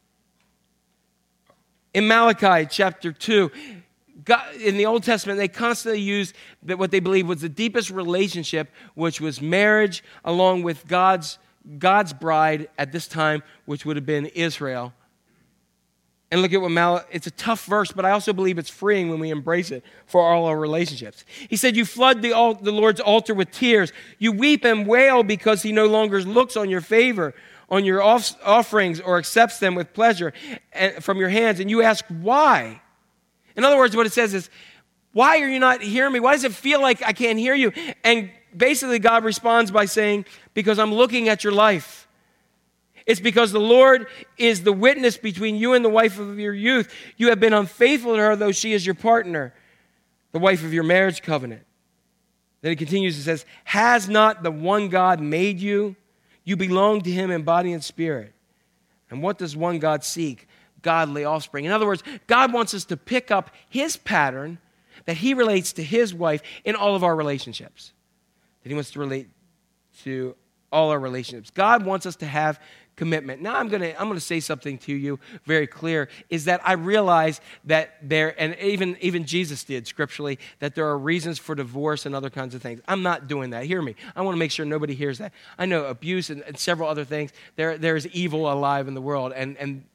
In Malachi chapter 2, God, in the Old Testament, they constantly used what they believed was the deepest relationship, which was marriage, along with God's bride at this time, which would have been Israel. And look at what it's a tough verse, but I also believe it's freeing when we embrace it for all our relationships. He said, you flood the Lord's altar with tears. You weep and wail because he no longer looks on your favor, on your offerings, or accepts them with pleasure from your hands. And you ask, why? In other words, what it says is, why are you not hearing me? Why does it feel like I can't hear you? And basically God responds by saying, because I'm looking at your life. It's because the Lord is the witness between you and the wife of your youth. You have been unfaithful to her, though she is your partner, the wife of your marriage covenant. Then he continues and says, has not the one God made you? You belong to him in body and spirit. And what does one God seek? Godly offspring. In other words, God wants us to pick up his pattern that he relates to his wife in all of our relationships. That he wants to relate to all our relationships. God wants us to have commitment. Now I'm going to say something to you very clear, is that I realize that there, and even Jesus did scripturally, that there are reasons for divorce and other kinds of things. I'm not doing that. Hear me. I want to make sure nobody hears that. I know abuse and several other things. There is evil alive in the world, and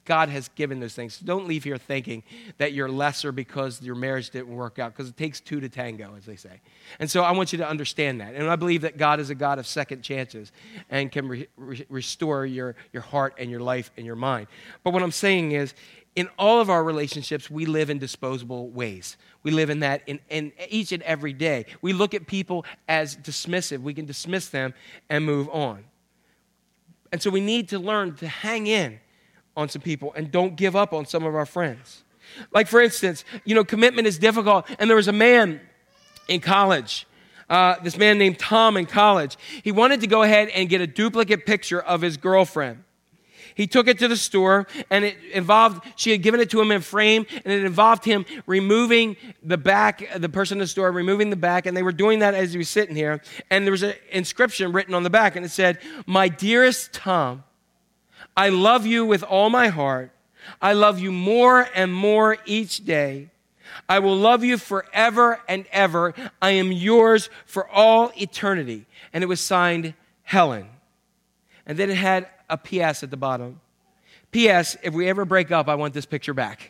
God has given those things. So don't leave here thinking that you're lesser because your marriage didn't work out, because it takes two to tango, as they say. And so I want you to understand that. And I believe that God is a God of second chances and can restore your heart and your life and your mind. But what I'm saying is, in all of our relationships, we live in disposable ways. We live in that in each and every day. We look at people as dismissive. We can dismiss them and move on. And so we need to learn to hang in on some people and don't give up on some of our friends. Like, for instance, commitment is difficult. And there was a man in college, this man named Tom in college. He wanted to go ahead and get a duplicate picture of his girlfriend. He took it to the store, and she had given it to him in a frame, and it involved him removing the back, the person in the store removing the back, and they were doing that as he was sitting here, and there was an inscription written on the back, and it said, "My dearest Tom, I love you with all my heart. I love you more and more each day. I will love you forever and ever. I am yours for all eternity." And it was signed Helen. And then it had a P.S. at the bottom. P.S. If we ever break up, I want this picture back.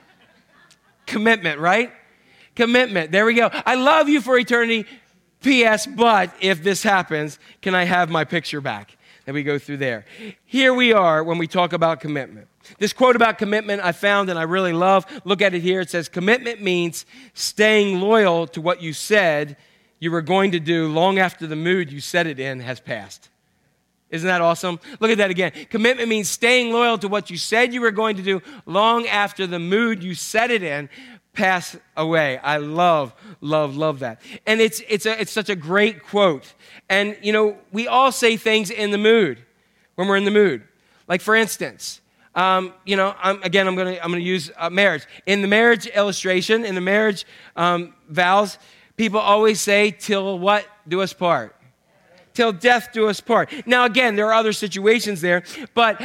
Commitment, right? Commitment. There we go. I love you for eternity. P.S. But if this happens, can I have my picture back? And we go through there. Here we are when we talk about commitment. This quote about commitment I found and I really love. Look at it here. It says, commitment means staying loyal to what you said you were going to do long after the mood you said it in has passed. Isn't that awesome? Look at that again. Commitment means staying loyal to what you said you were going to do long after the mood you said it in passed away. I love that. And it's such a great quote. And, we all say things in the mood, when we're in the mood. Like, for instance, I'm going to use marriage. In the marriage illustration, in the marriage vows, people always say, till what do us part? Till death do us part. Now, again, there are other situations there, but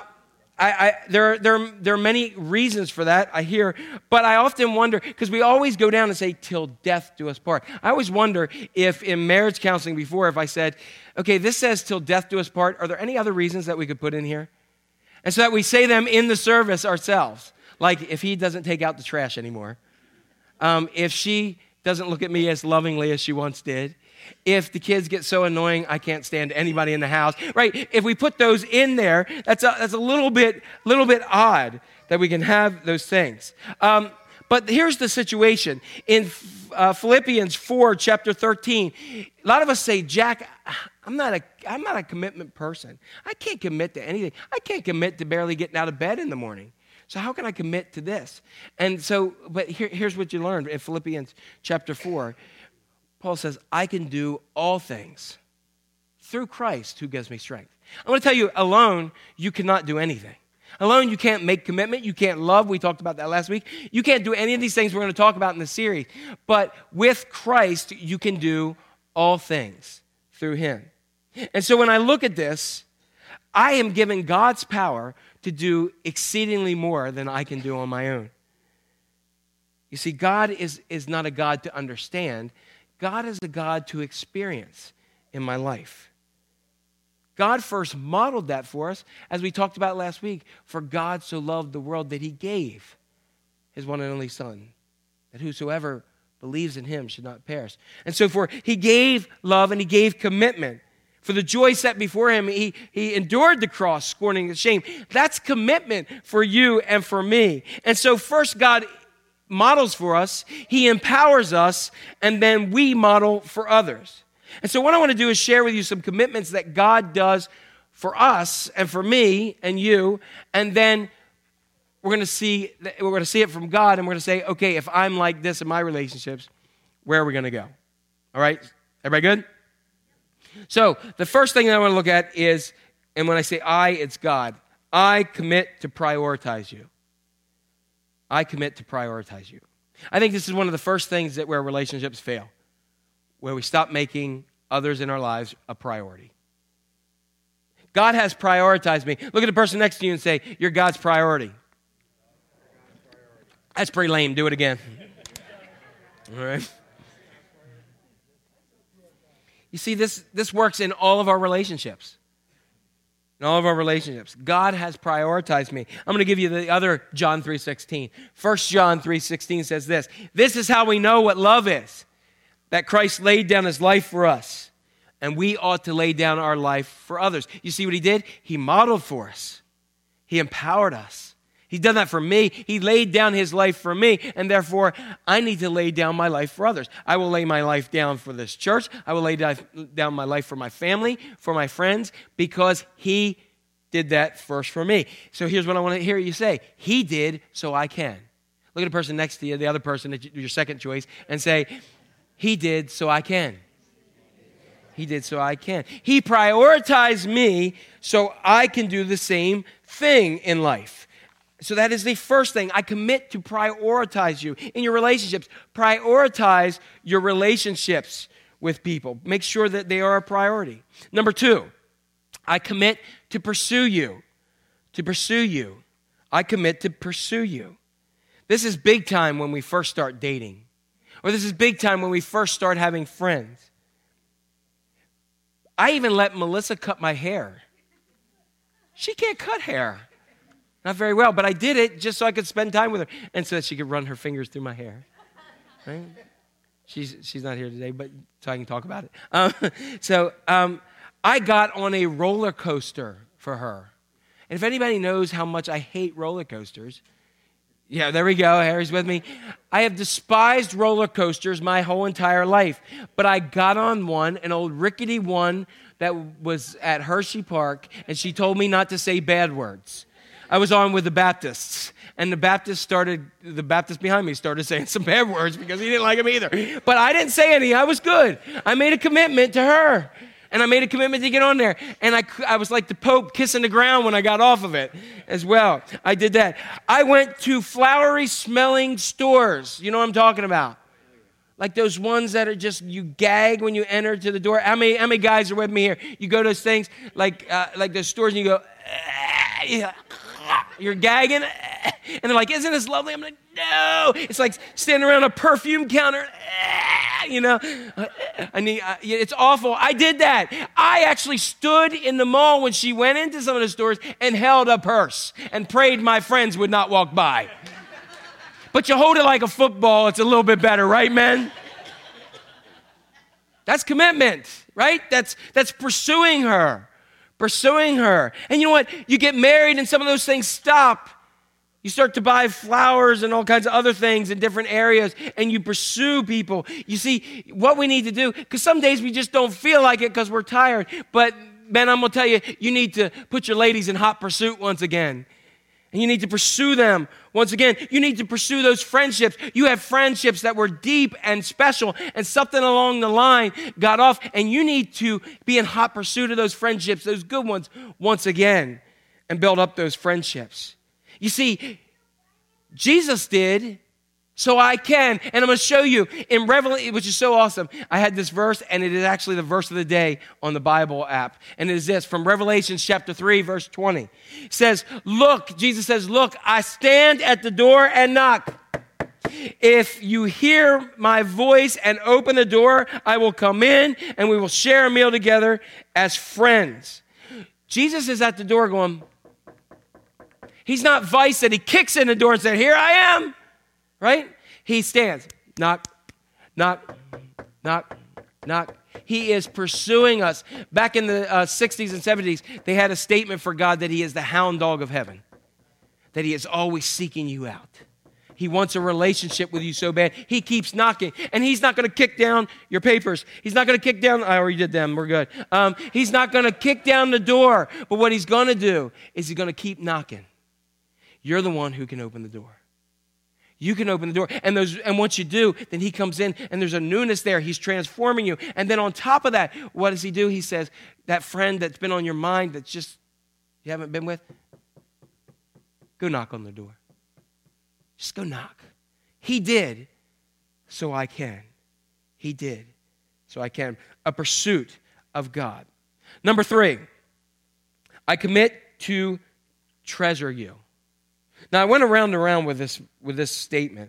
there are many reasons for that, I hear. But I often wonder, because we always go down and say, till death do us part. I always wonder if in marriage counseling before, if I said, okay, this says till death do us part, are there any other reasons that we could put in here? And so that we say them in the service ourselves. Like, if he doesn't take out the trash anymore. If she doesn't look at me as lovingly as she once did. If the kids get so annoying, I can't stand anybody in the house, right? If we put those in there, that's a little bit odd that we can have those things. But here's the situation. In Philippians 4, chapter 13, a lot of us say, Jack, I'm not a commitment person. I can't commit to anything. I can't commit to barely getting out of bed in the morning. So how can I commit to this? And so, but here's what you learned in Philippians chapter 4. Paul says, I can do all things through Christ who gives me strength. I want to tell you, alone, you cannot do anything. Alone, you can't make commitment. You can't love. We talked about that last week. You can't do any of these things we're going to talk about in the series. But with Christ, you can do all things through him. And so when I look at this, I am given God's power to do exceedingly more than I can do on my own. You see, God is not a God to understand. God is a God to experience in my life. God first modeled that for us, as we talked about last week. For God so loved the world that he gave his one and only Son, that whosoever believes in him should not perish. And so he gave love and he gave commitment. For the joy set before him, he endured the cross, scorning the shame. That's commitment for you and for me. And so first God models for us, he empowers us, and then we model for others. And so what I want to do is share with you some commitments that God does for us and for me and you, and then we're going to see it from God, and we're going to say, okay, if I'm like this in my relationships, where are we going to go? All right? Everybody good? So the first thing that I want to look at is, and when I say I, it's God. I commit to prioritize you. I commit to prioritize you. I think this is one of the first things where relationships fail, where we stop making others in our lives a priority. God has prioritized me. Look at the person next to you and say, you're God's priority. That's pretty lame. Do it again. All right. You see, this works in all of our relationships. in all of our relationships. God has prioritized me. I'm going to give you the other John 3:16. 1 John 3:16 says this. This is how we know what love is, that Christ laid down his life for us, and we ought to lay down our life for others. You see what he did? He modeled for us. He empowered us. He's done that for me. He laid down his life for me, and therefore I need to lay down my life for others. I will lay my life down for this church. I will lay down my life for my family, for my friends, because he did that first for me. So here's what I want to hear you say. He did, so I can. Look at the person next to you, the other person, your second choice, and say, he did, so I can. He did, so I can. He prioritized me so I can do the same thing in life. So that is the first thing. I commit to prioritize you in your relationships. Prioritize your relationships with people. Make sure that they are a priority. Number 2, I commit to pursue you. To pursue you. I commit to pursue you. This is big time when we first start dating. Or this is big time when we first start having friends. I even let Melissa cut my hair. She can't cut hair. Not very well, but I did it just so I could spend time with her and so that she could run her fingers through my hair. Right? She's not here today, but so I can talk about it. I got on a roller coaster for her. And if anybody knows how much I hate roller coasters, yeah, there we go. Harry's with me. I have despised roller coasters my whole entire life, but I got on one, an old rickety one that was at Hershey Park, and she told me not to say bad words. I was on with the Baptists, and the Baptist behind me started saying some bad words because he didn't like them either. But I didn't say any. I was good. I made a commitment to her, and I made a commitment to get on there. And I was like the Pope kissing the ground when I got off of it as well. I did that. I went to flowery smelling stores. You know what I'm talking about? Like those ones that are just, you gag when you enter to the door. How many guys are with me here? You go to those things, like those stores, and you go, you're gagging, and they're like, isn't this lovely? I'm like, no. It's like standing around a perfume counter, it's awful. I did that. I actually stood in the mall when she went into some of the stores and held a purse and prayed my friends would not walk by. But you hold it like a football, it's a little bit better, right, men? That's commitment, right? That's pursuing her. Pursuing her. And you know what? You get married and some of those things stop. You start to buy flowers and all kinds of other things in different areas, and you pursue people. You see, what we need to do, because some days we just don't feel like it because we're tired. But, man, I'm going to tell you, you need to put your ladies in hot pursuit once again. And you need to pursue them once again. You need to pursue those friendships. You have friendships that were deep and special, and something along the line got off, and you need to be in hot pursuit of those friendships, those good ones, once again, and build up those friendships. You see, Jesus did, so I can. And I'm going to show you in Revelation, which is so awesome. I had this verse, and it is actually the verse of the day on the Bible app. And it is this, from Revelation chapter 3, verse 20. It says, look, Jesus says, look, I stand at the door and knock. If you hear my voice and open the door, I will come in, and we will share a meal together as friends. Jesus is at the door going, he's not Vice that he kicks in the door and says, here I am. Right? He stands. Knock, knock, knock, knock. He is pursuing us. Back in the 60s and 70s, they had a statement for God that he is the hound dog of heaven, that he is always seeking you out. He wants a relationship with you so bad. He keeps knocking, and he's not going to kick down your papers. He's not going to kick down, I already did them, we're good. He's not going to kick down the door, but what he's going to do is he's going to keep knocking. You're the one who can open the door. You can open the door. And once you do, then he comes in and there's a newness there. He's transforming you. And then on top of that, what does he do? He says, that friend that's been on your mind that's just, you haven't been with, go knock on the door. Just go knock. He did, so I can. He did, so I can. A pursuit of God. Number 3, I commit to treasure you. Now, I went around and around with this statement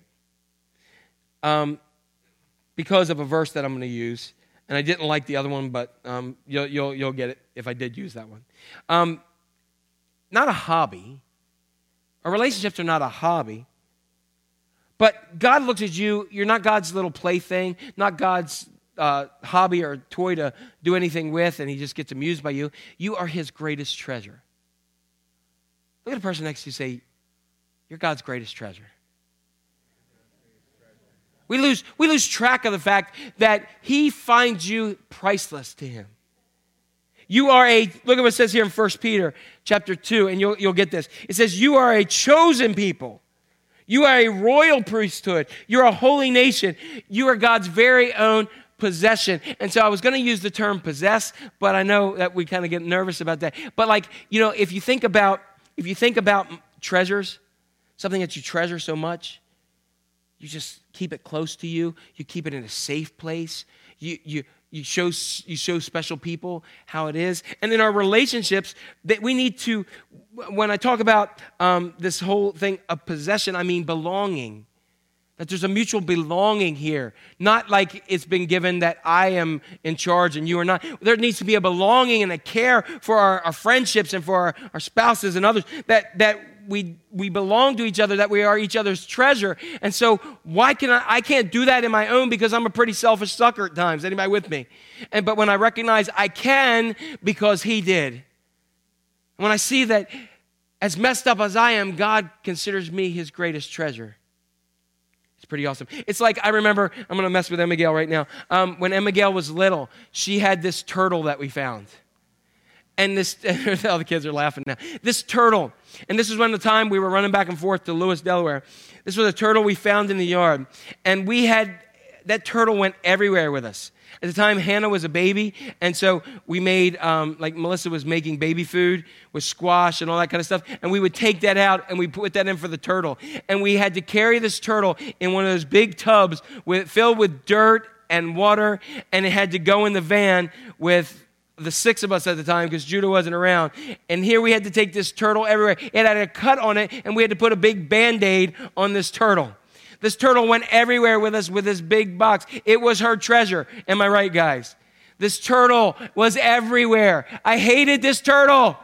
because of a verse that I'm going to use, and I didn't like the other one, but you'll get it if I did use that one. not a hobby. Our relationships are not a hobby. But God looks at you, you're not God's little plaything, not God's hobby or toy to do anything with, and he just gets amused by you. You are his greatest treasure. Look at the person next to you and say, you're God's greatest treasure. We lose track of the fact that he finds you priceless to him. You are look at what it says here in 1 Peter chapter 2, and you'll get this. It says, you are a chosen people. You are a royal priesthood. You're a holy nation. You are God's very own possession. And so I was going to use the term possess, but I know that we kind of get nervous about that. But if you think about treasures, something that you treasure so much, you just keep it close to you. You keep it in a safe place. You show special people how it is. And in our relationships, that we need to, when I talk about this whole thing of possession, I mean belonging. That there's a mutual belonging here. Not like it's been given that I am in charge and you are not. There needs to be a belonging and a care for our friendships and for our spouses and others. That we belong to each other, that we are each other's treasure. And so why I can't do that in my own because I'm a pretty selfish sucker at times. Anybody with me? But when I recognize I can because he did. When I see that as messed up as I am, God considers me his greatest treasure. It's pretty awesome. It's like, I remember, I'm going to mess with Emma Gale right now. When Emma Gale was little, she had this turtle that we found. And all the kids are laughing now. This turtle, and this is when the time we were running back and forth to Lewis, Delaware. This was a turtle we found in the yard. And that turtle went everywhere with us. At the time, Hannah was a baby, and so we made, like Melissa was making baby food with squash and all that kind of stuff, and we would take that out and we put that in for the turtle. And we had to carry this turtle in one of those big tubs filled with dirt and water, and it had to go in the van with the 6 of us at the time because Judah wasn't around. And here we had to take this turtle everywhere. It had a cut on it, and we had to put a big Band-Aid on this turtle. This turtle went everywhere with us with this big box. It was her treasure. Am I right, guys? This turtle was everywhere. I hated this turtle.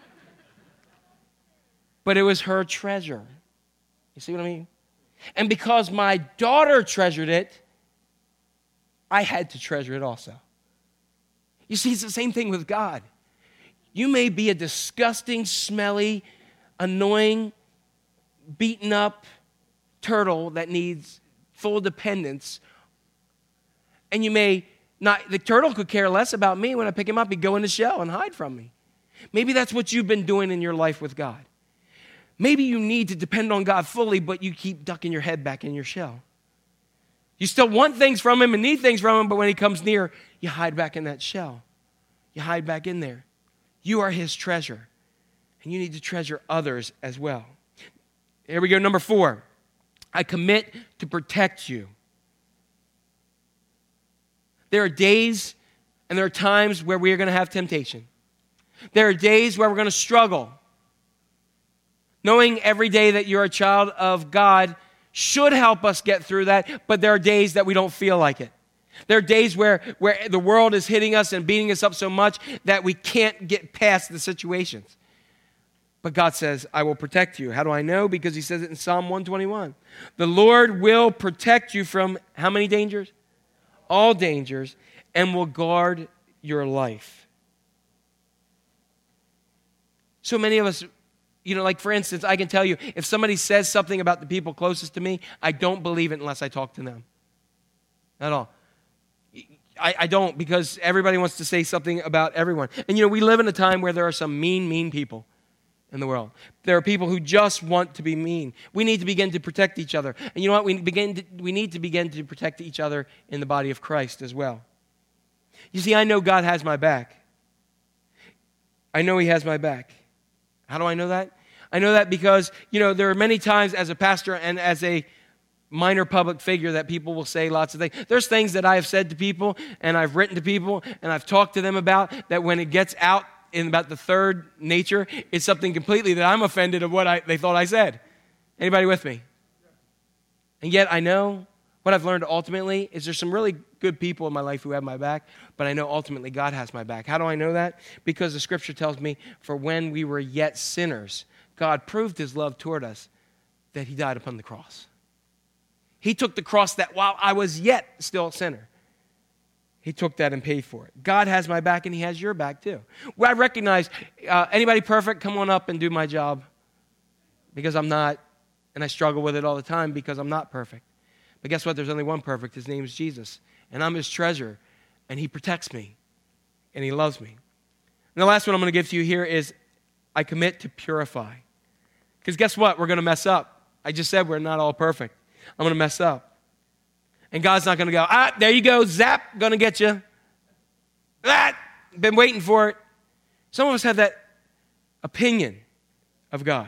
But it was her treasure. You see what I mean? And because my daughter treasured it, I had to treasure it also. You see, it's the same thing with God. You may be a disgusting, smelly, annoying, beaten up turtle that needs full dependence. And you may not, the turtle could care less about me. When I pick him up, he'd go in the shell and hide from me. Maybe that's what you've been doing in your life with God. Maybe you need to depend on God fully, but you keep ducking your head back in your shell. You still want things from him and need things from him, but when he comes near, you hide back in that shell. You hide back in there. You are his treasure, and you need to treasure others as well. Here we go, number 4. I commit to protect you. There are days and there are times where we are going to have temptation. There are days where we're going to struggle. Knowing every day that you're a child of God should help us get through that, but there are days that we don't feel like it. There are days where the world is hitting us and beating us up so much that we can't get past the situations. But God says, I will protect you. How do I know? Because he says it in Psalm 121. The Lord will protect you from how many dangers? All dangers, and will guard your life. So many of us, like for instance, I can tell you, if somebody says something about the people closest to me, I don't believe it unless I talk to them. At all. I don't, because everybody wants to say something about everyone. And we live in a time where there are some mean people in the world. There are people who just want to be mean. We need to begin to protect each other. And you know what? We need to begin to protect each other in the body of Christ as well. You see, I know God has my back. I know he has my back. How do I know that? I know that because, there are many times as a pastor and as a minor public figure that people will say lots of things. There's things that I have said to people and I've written to people and I've talked to them about that when it gets out in about the third nature, it's something completely that I'm offended of what they thought I said. Anybody with me? And yet I know what I've learned ultimately is there's some really good people in my life who have my back, but I know ultimately God has my back. How do I know that? Because the scripture tells me, for when we were yet sinners, God proved his love toward us that he died upon the cross. He took the cross that while I was yet still a sinner, he took that and paid for it. God has my back and he has your back too. Well, I recognize, anybody perfect, come on up and do my job. Because I'm not, and I struggle with it all the time because I'm not perfect. But guess what? There's only one perfect. His name is Jesus. And I'm his treasure. And he protects me. And he loves me. And the last one I'm going to give to you here is, I commit to purify. Because guess what? We're going to mess up. I just said we're not all perfect. I'm going to mess up. And God's not going to go, there you go, zap, going to get you. Been waiting for it. Some of us have that opinion of God.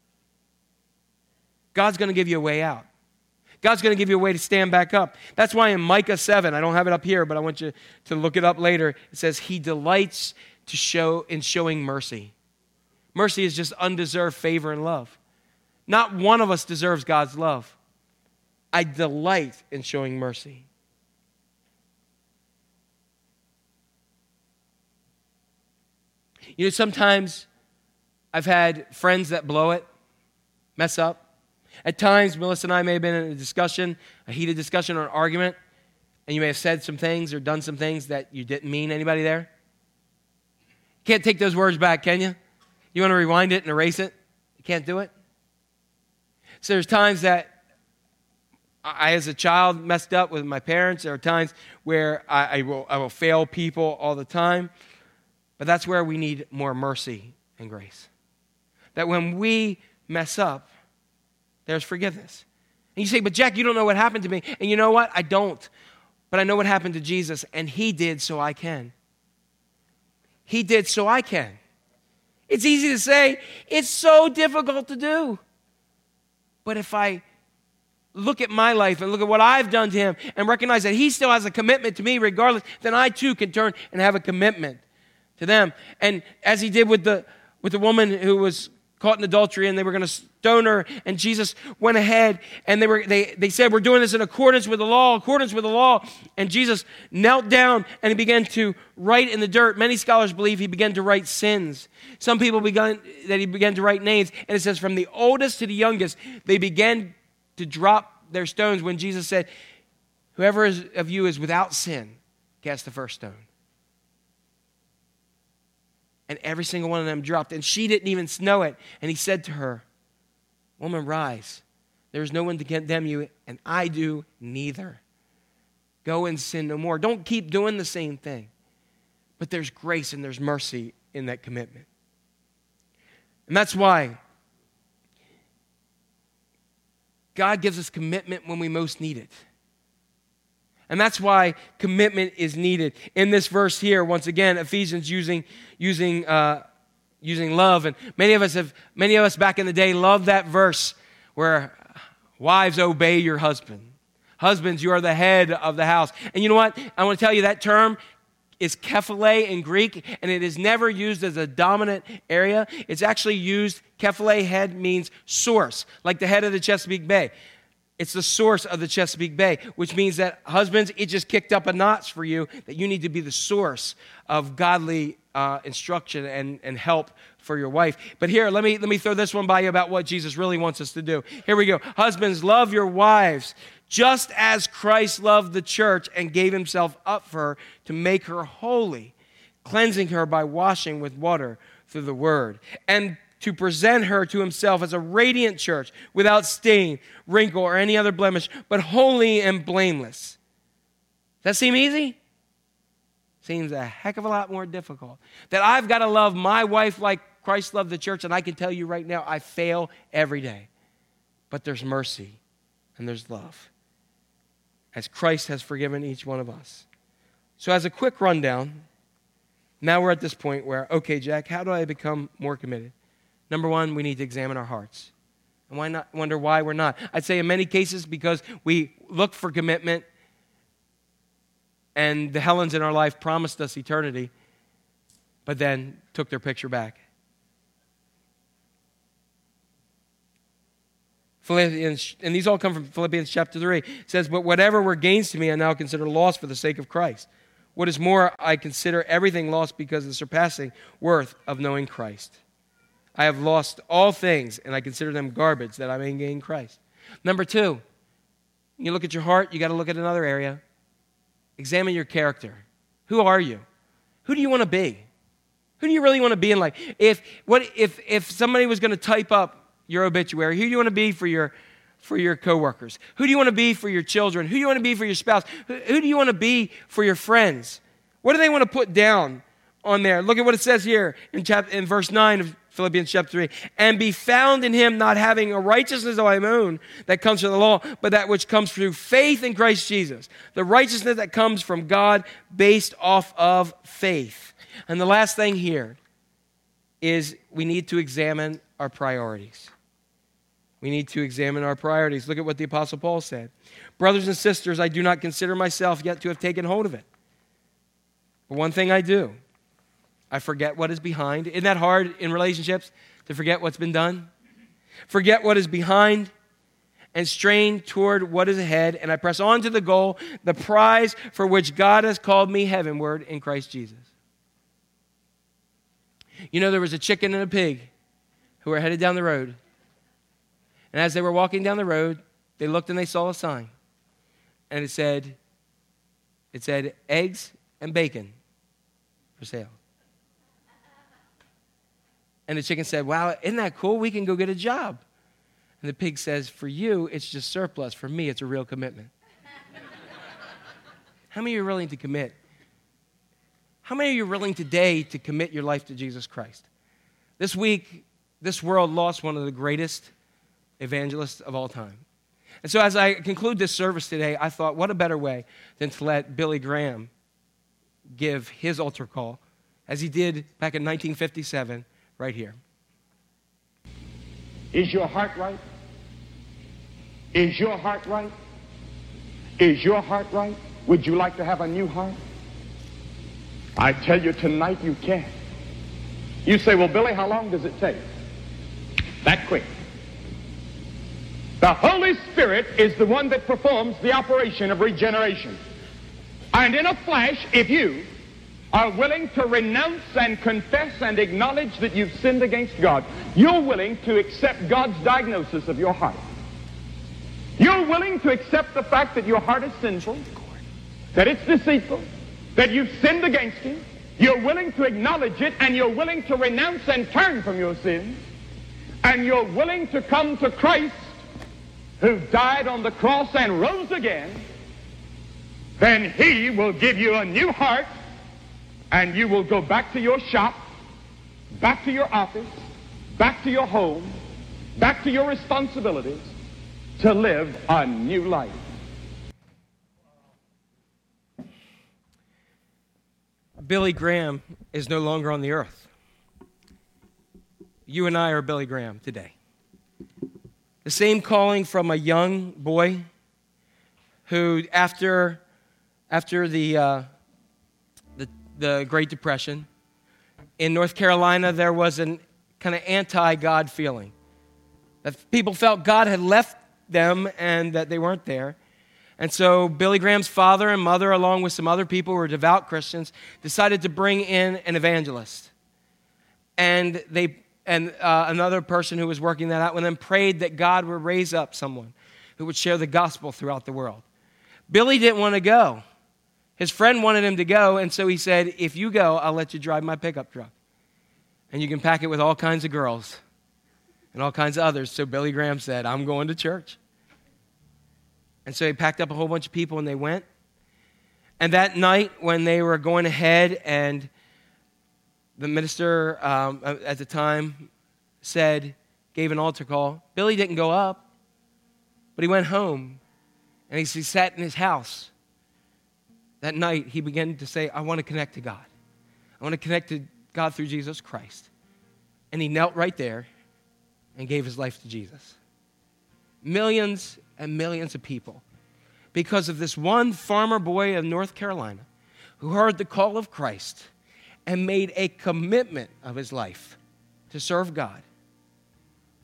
God's going to give you a way out. God's going to give you a way to stand back up. That's why in Micah 7, I don't have it up here, but I want you to look it up later. It says, he delights in showing mercy. Mercy is just undeserved favor and love. Not one of us deserves God's love. I delight in showing mercy. You know, sometimes I've had friends that blow it, mess up. At times, Melissa and I may have been in a discussion, a heated discussion or an argument, and you may have said some things or done some things that you didn't mean. Anybody there? Can't take those words back, can you? You want to rewind it and erase it? You can't do it? So there's times that I, as a child, messed up with my parents. There are times where I will fail people all the time. But that's where we need more mercy and grace. That when we mess up, there's forgiveness. And you say, but Jack, you don't know what happened to me. And you know what? I don't. But I know what happened to Jesus, and he did so I can. He did so I can. It's easy to say. It's so difficult to do. But if I look at my life and look at what I've done to him and recognize that he still has a commitment to me regardless, then I too can turn and have a commitment to them. And as he did with the woman who was caught in adultery and they were going to stone her, and Jesus went ahead and they said, we're doing this in accordance with the law, and Jesus knelt down and he began to write in the dirt. Many scholars believe he began to write sins. Some people that he began to write names, and it says from the oldest to the youngest, they began to drop their stones when Jesus said, whoever of you is without sin, cast the first stone. And every single one of them dropped. And she didn't even know it. And he said to her, woman, rise. There is no one to condemn you, and I do neither. Go and sin no more. Don't keep doing the same thing. But there's grace and there's mercy in that commitment. And that's why God gives us commitment when we most need it. And that's why commitment is needed. In this verse here, once again, Ephesians using love. And many of us back in the day loved that verse where wives, obey your husband. Husbands, you are the head of the house. And you know what? I want to tell you that term is kephale in Greek, and it is never used as a dominant area. It's actually used, kephale, head, means source, like the head of the Chesapeake Bay. It's the source of the Chesapeake Bay, which means that husbands, it just kicked up a notch for you, that you need to be the source of godly instruction and help for your wife. But here, let me throw this one by you about what Jesus really wants us to do. Here we go. Husbands, love your wives, just as Christ loved the church and gave himself up for her to make her holy, cleansing her by washing with water through the word, and to present her to himself as a radiant church without stain, wrinkle, or any other blemish, but holy and blameless. Does that seem easy? Seems a heck of a lot more difficult. That I've got to love my wife like Christ loved the church, and I can tell you right now, I fail every day. But there's mercy and there's love, as Christ has forgiven each one of us. So as a quick rundown, now we're at this point where, okay, Jack, how do I become more committed? Number one, we need to examine our hearts. And why not? Wonder why we're not. I'd say in many cases because we look for commitment and the Helens in our life promised us eternity, but then took their picture back. Philippians, and these all come from Philippians chapter 3. It says, but whatever were gains to me, I now consider loss for the sake of Christ. What is more, I consider everything lost because of the surpassing worth of knowing Christ. I have lost all things, and I consider them garbage that I may gain Christ. Number 2, you look at your heart, you got to look at another area. Examine your character. Who are you? Who do you want to be? Who do you really want to be in life? If somebody was going to type up your obituary, who do you want to be for your coworkers? Who do you want to be for your children? Who do you want to be for your spouse? Who do you want to be for your friends? What do they want to put down on there? Look at what it says here in verse 9 of Philippians chapter 3. And be found in him, not having a righteousness of my own that comes from the law, but that which comes through faith in Christ Jesus. The righteousness that comes from God based off of faith. And the last thing here is we need to examine our priorities. We need to examine our priorities. Look at what the Apostle Paul said. Brothers and sisters, I do not consider myself yet to have taken hold of it. But one thing I do, I forget what is behind. Isn't that hard in relationships to forget what's been done? Forget what is behind and strain toward what is ahead, and I press on to the goal, the prize for which God has called me heavenward in Christ Jesus. You know, there was a chicken and a pig who were headed down the road. And as they were walking down the road, they looked and they saw a sign. And it said eggs and bacon for sale. And the chicken said, wow, isn't that cool? We can go get a job. And the pig says, for you, it's just surplus. For me, it's a real commitment. How many are willing to commit? How many of you are willing today to commit your life to Jesus Christ? This week, this world lost one of the greatest evangelists of all time. And so as I conclude this service today, I thought, what a better way than to let Billy Graham give his altar call, as he did back in 1957, right here. Is your heart right? Is your heart right? Is your heart right? Would you like to have a new heart? I tell you tonight you can. You say, well, Billy, how long does it take? That quick. The Holy Spirit is the one that performs the operation of regeneration. And in a flash, if you are willing to renounce and confess and acknowledge that you've sinned against God, you're willing to accept God's diagnosis of your heart. You're willing to accept the fact that your heart is sinful, that it's deceitful, that you've sinned against Him. You're willing to acknowledge it, and you're willing to renounce and turn from your sins, and you're willing to come to Christ, who died on the cross and rose again. Then He will give you a new heart, and you will go back to your shop, back to your office, back to your home, back to your responsibilities, to live a new life. Billy Graham is no longer on the earth. You and I are Billy Graham today. The same calling from a young boy who, after the Great Depression, in North Carolina, there was an kind of anti-God feeling. That people felt God had left them and that they weren't there. And so Billy Graham's father and mother, along with some other people who were devout Christians, decided to bring in an evangelist. And another person who was working that out with them prayed that God would raise up someone who would share the gospel throughout the world. Billy didn't want to go. His friend wanted him to go, and so he said, if you go, I'll let you drive my pickup truck. And you can pack it with all kinds of girls and all kinds of others. So Billy Graham said, I'm going to church. And so he packed up a whole bunch of people, and they went. And that night, when they were going ahead, and the minister at the time gave an altar call, Billy didn't go up, but he went home, and he sat in his house. That night, he began to say, I want to connect to God. I want to connect to God through Jesus Christ. And he knelt right there and gave his life to Jesus. Millions and millions of people, because of this one farmer boy of North Carolina who heard the call of Christ and made a commitment of his life to serve God,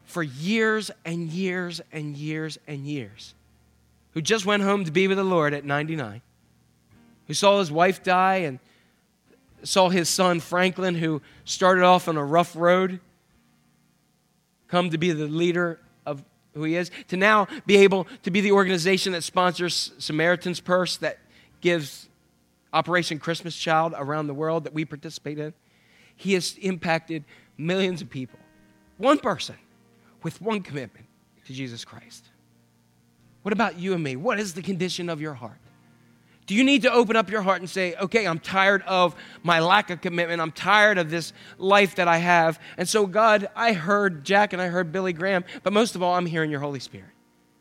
for years and years and years and years, who just went home to be with the Lord at 99, who saw his wife die and saw his son Franklin, who started off on a rough road, come to be the leader of who he is, to now be able to be the organization that sponsors Samaritan's Purse, that gives Operation Christmas Child around the world that we participate in. He has impacted millions of people. One person with one commitment to Jesus Christ. What about you and me? What is the condition of your heart? Do you need to open up your heart and say, okay, I'm tired of my lack of commitment. I'm tired of this life that I have. And so, God, I heard Jack and I heard Billy Graham, but most of all, I'm hearing your Holy Spirit.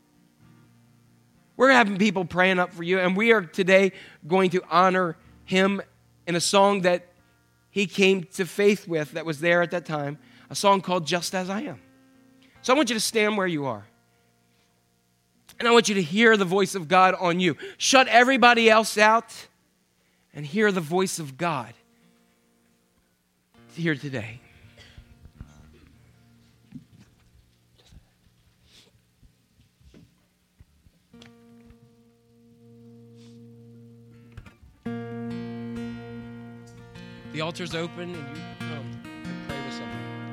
We're having people praying up for you, and we are today going to honor him in a song that he came to faith with, that was there at that time, a song called Just As I Am. So I want you to stand where you are. And I want you to hear the voice of God on you. Shut everybody else out and hear the voice of God here today. The altar's open and you come and pray with someone.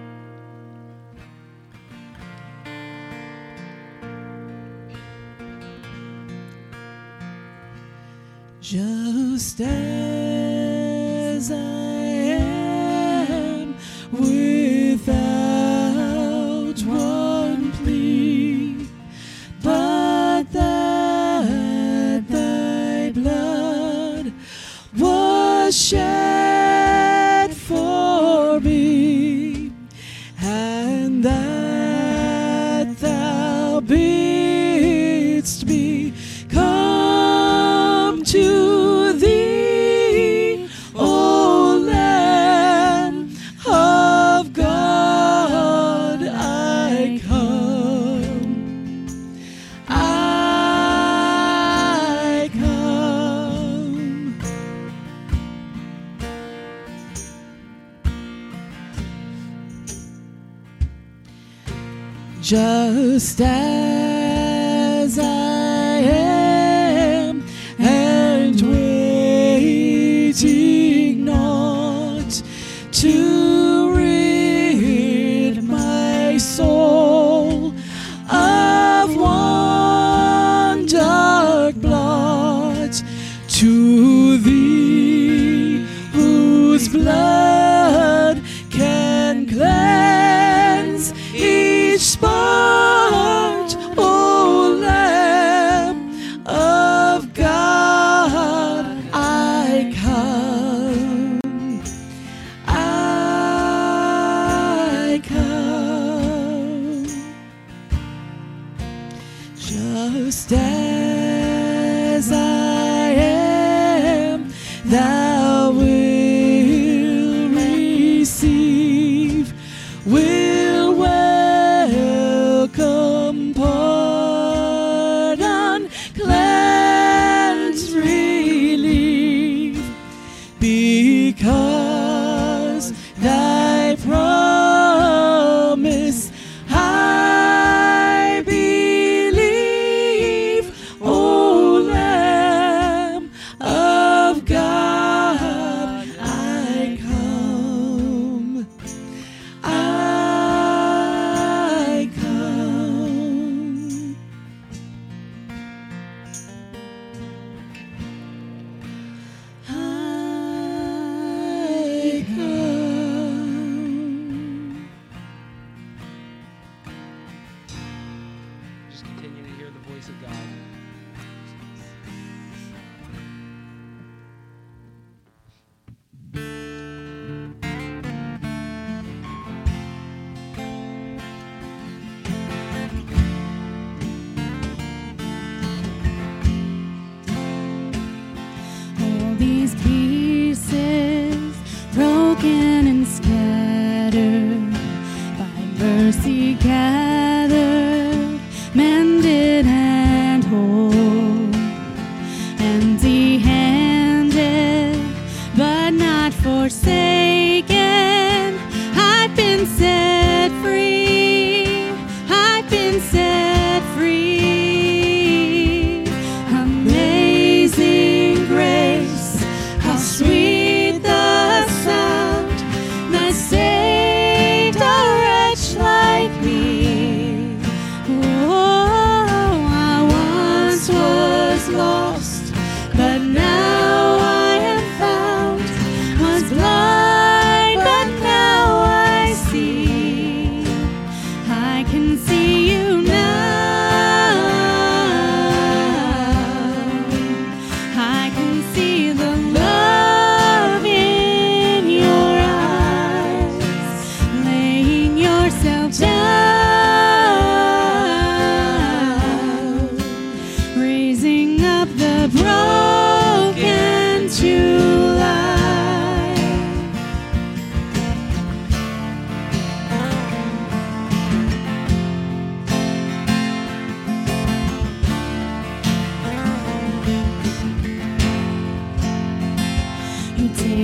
Just as I am, without one plea, but that thy blood was shed for me, and that thou bidst me come to thee, O Lamb of God, I come, I come. Just as I am, and waiting not to rid my soul of one dark blot, to thee whose blood can cleanse each spot, O Lamb of God, I come, I come. Just as I am, thou wilt receive, will welcome, pardon, cleanse, relieve, because thy promise I believe, O Lamb of God, I come, I come. I come. Just continue to hear the voice of God. All these pieces broken and scattered, by mercy gathered, mended and whole, empty-handed but not forsaken. I've been set free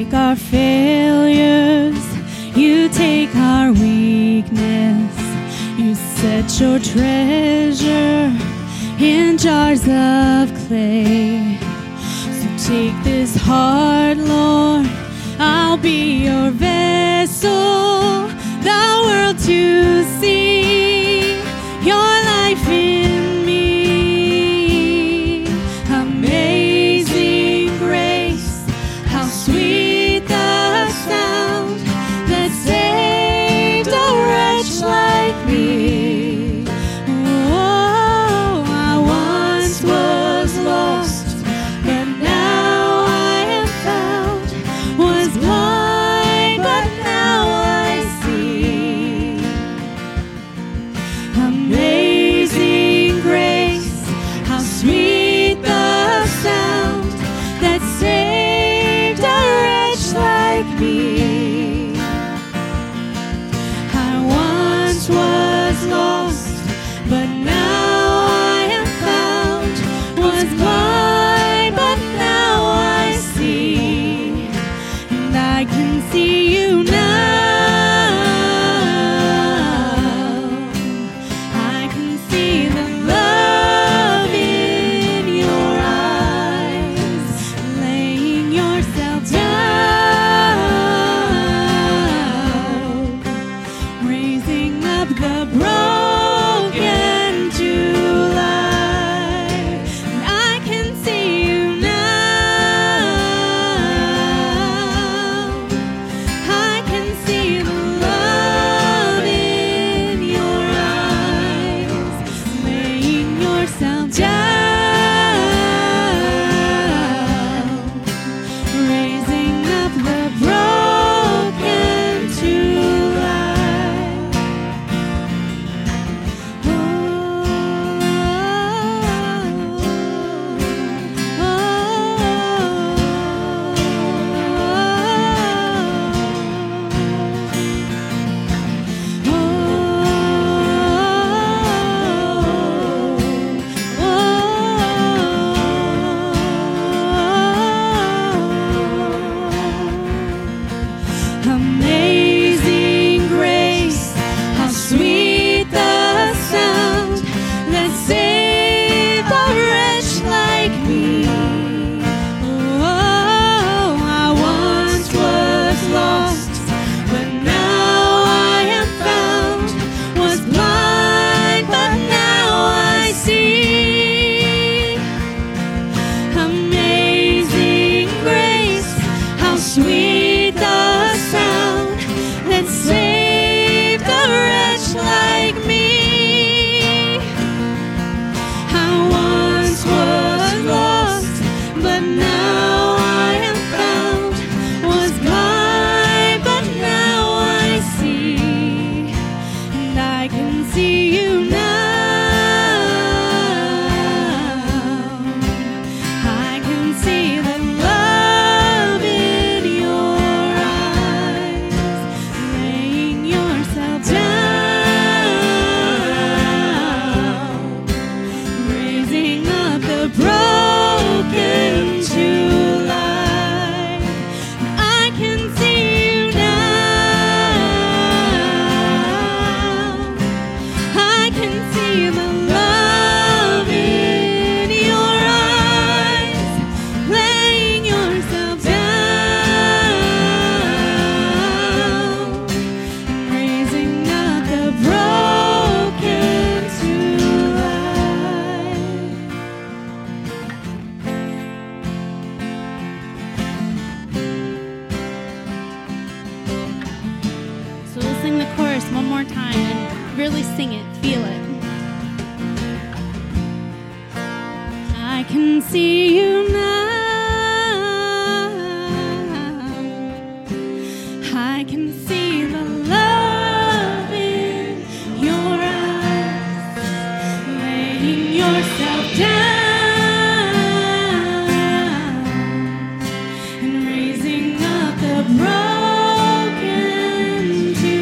take our failures, you take our weakness, you set your treasure in jars of clay. So take this heart, Lord, I'll be your vessel, the world to see your life in me. Amazing grace, how sweet the sound that saved a wretch like me. Oh, I once was lost, but now I am found, was blind, but now I see. Amazing grace, how sweet the sound that saved a wretch like me. I once was lost, but now I am found, was blind, but now I see, and I can see you now. I can see the love in your eyes, laying yourself down, raising up the broken to life. And I can see you now. I can see the love in your eyes, laying yourself down, raising up the broken to life. Amazing grace, how sweet the sound that saved a wretch like me. Oh, I once was lost, but now I am found, was blind, but now I see. Amazing grace, how sweet the sound that saved a wretch like me. I once was lost, but now I am found, was blind, but now I see, and I can see you now. I can see the love in your eyes, laying yourself down, raising up the broken to life. I can see you now. I can see the love in your eyes, laying yourself down, raising up the broken to life. So we'll sing the chorus one more time and really sing it, feel it. I can see you now. I can see the love in your eyes, laying yourself down and raising up the broken to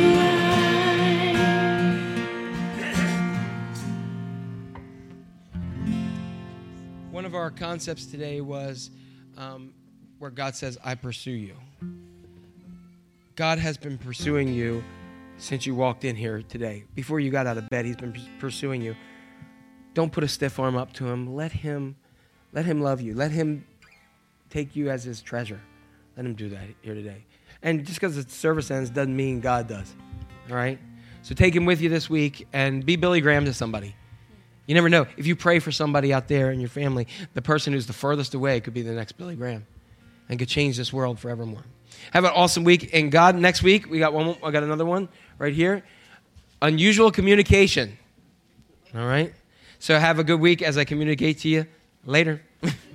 life. One of our concepts today was where God says, I pursue you. God has been pursuing you since you walked in here today. Before you got out of bed, he's been pursuing you. Don't put a stiff arm up to him. Let him love you. Let him take you as his treasure. Let him do that here today. And just because the service ends doesn't mean God does. All right? So take him with you this week and be Billy Graham to somebody. You never know. If you pray for somebody out there in your family, the person who's the furthest away could be the next Billy Graham and could change this world forevermore. Have an awesome week. And God, next week, I got another one right here. Unusual communication. All right? So have a good week as I communicate to you later.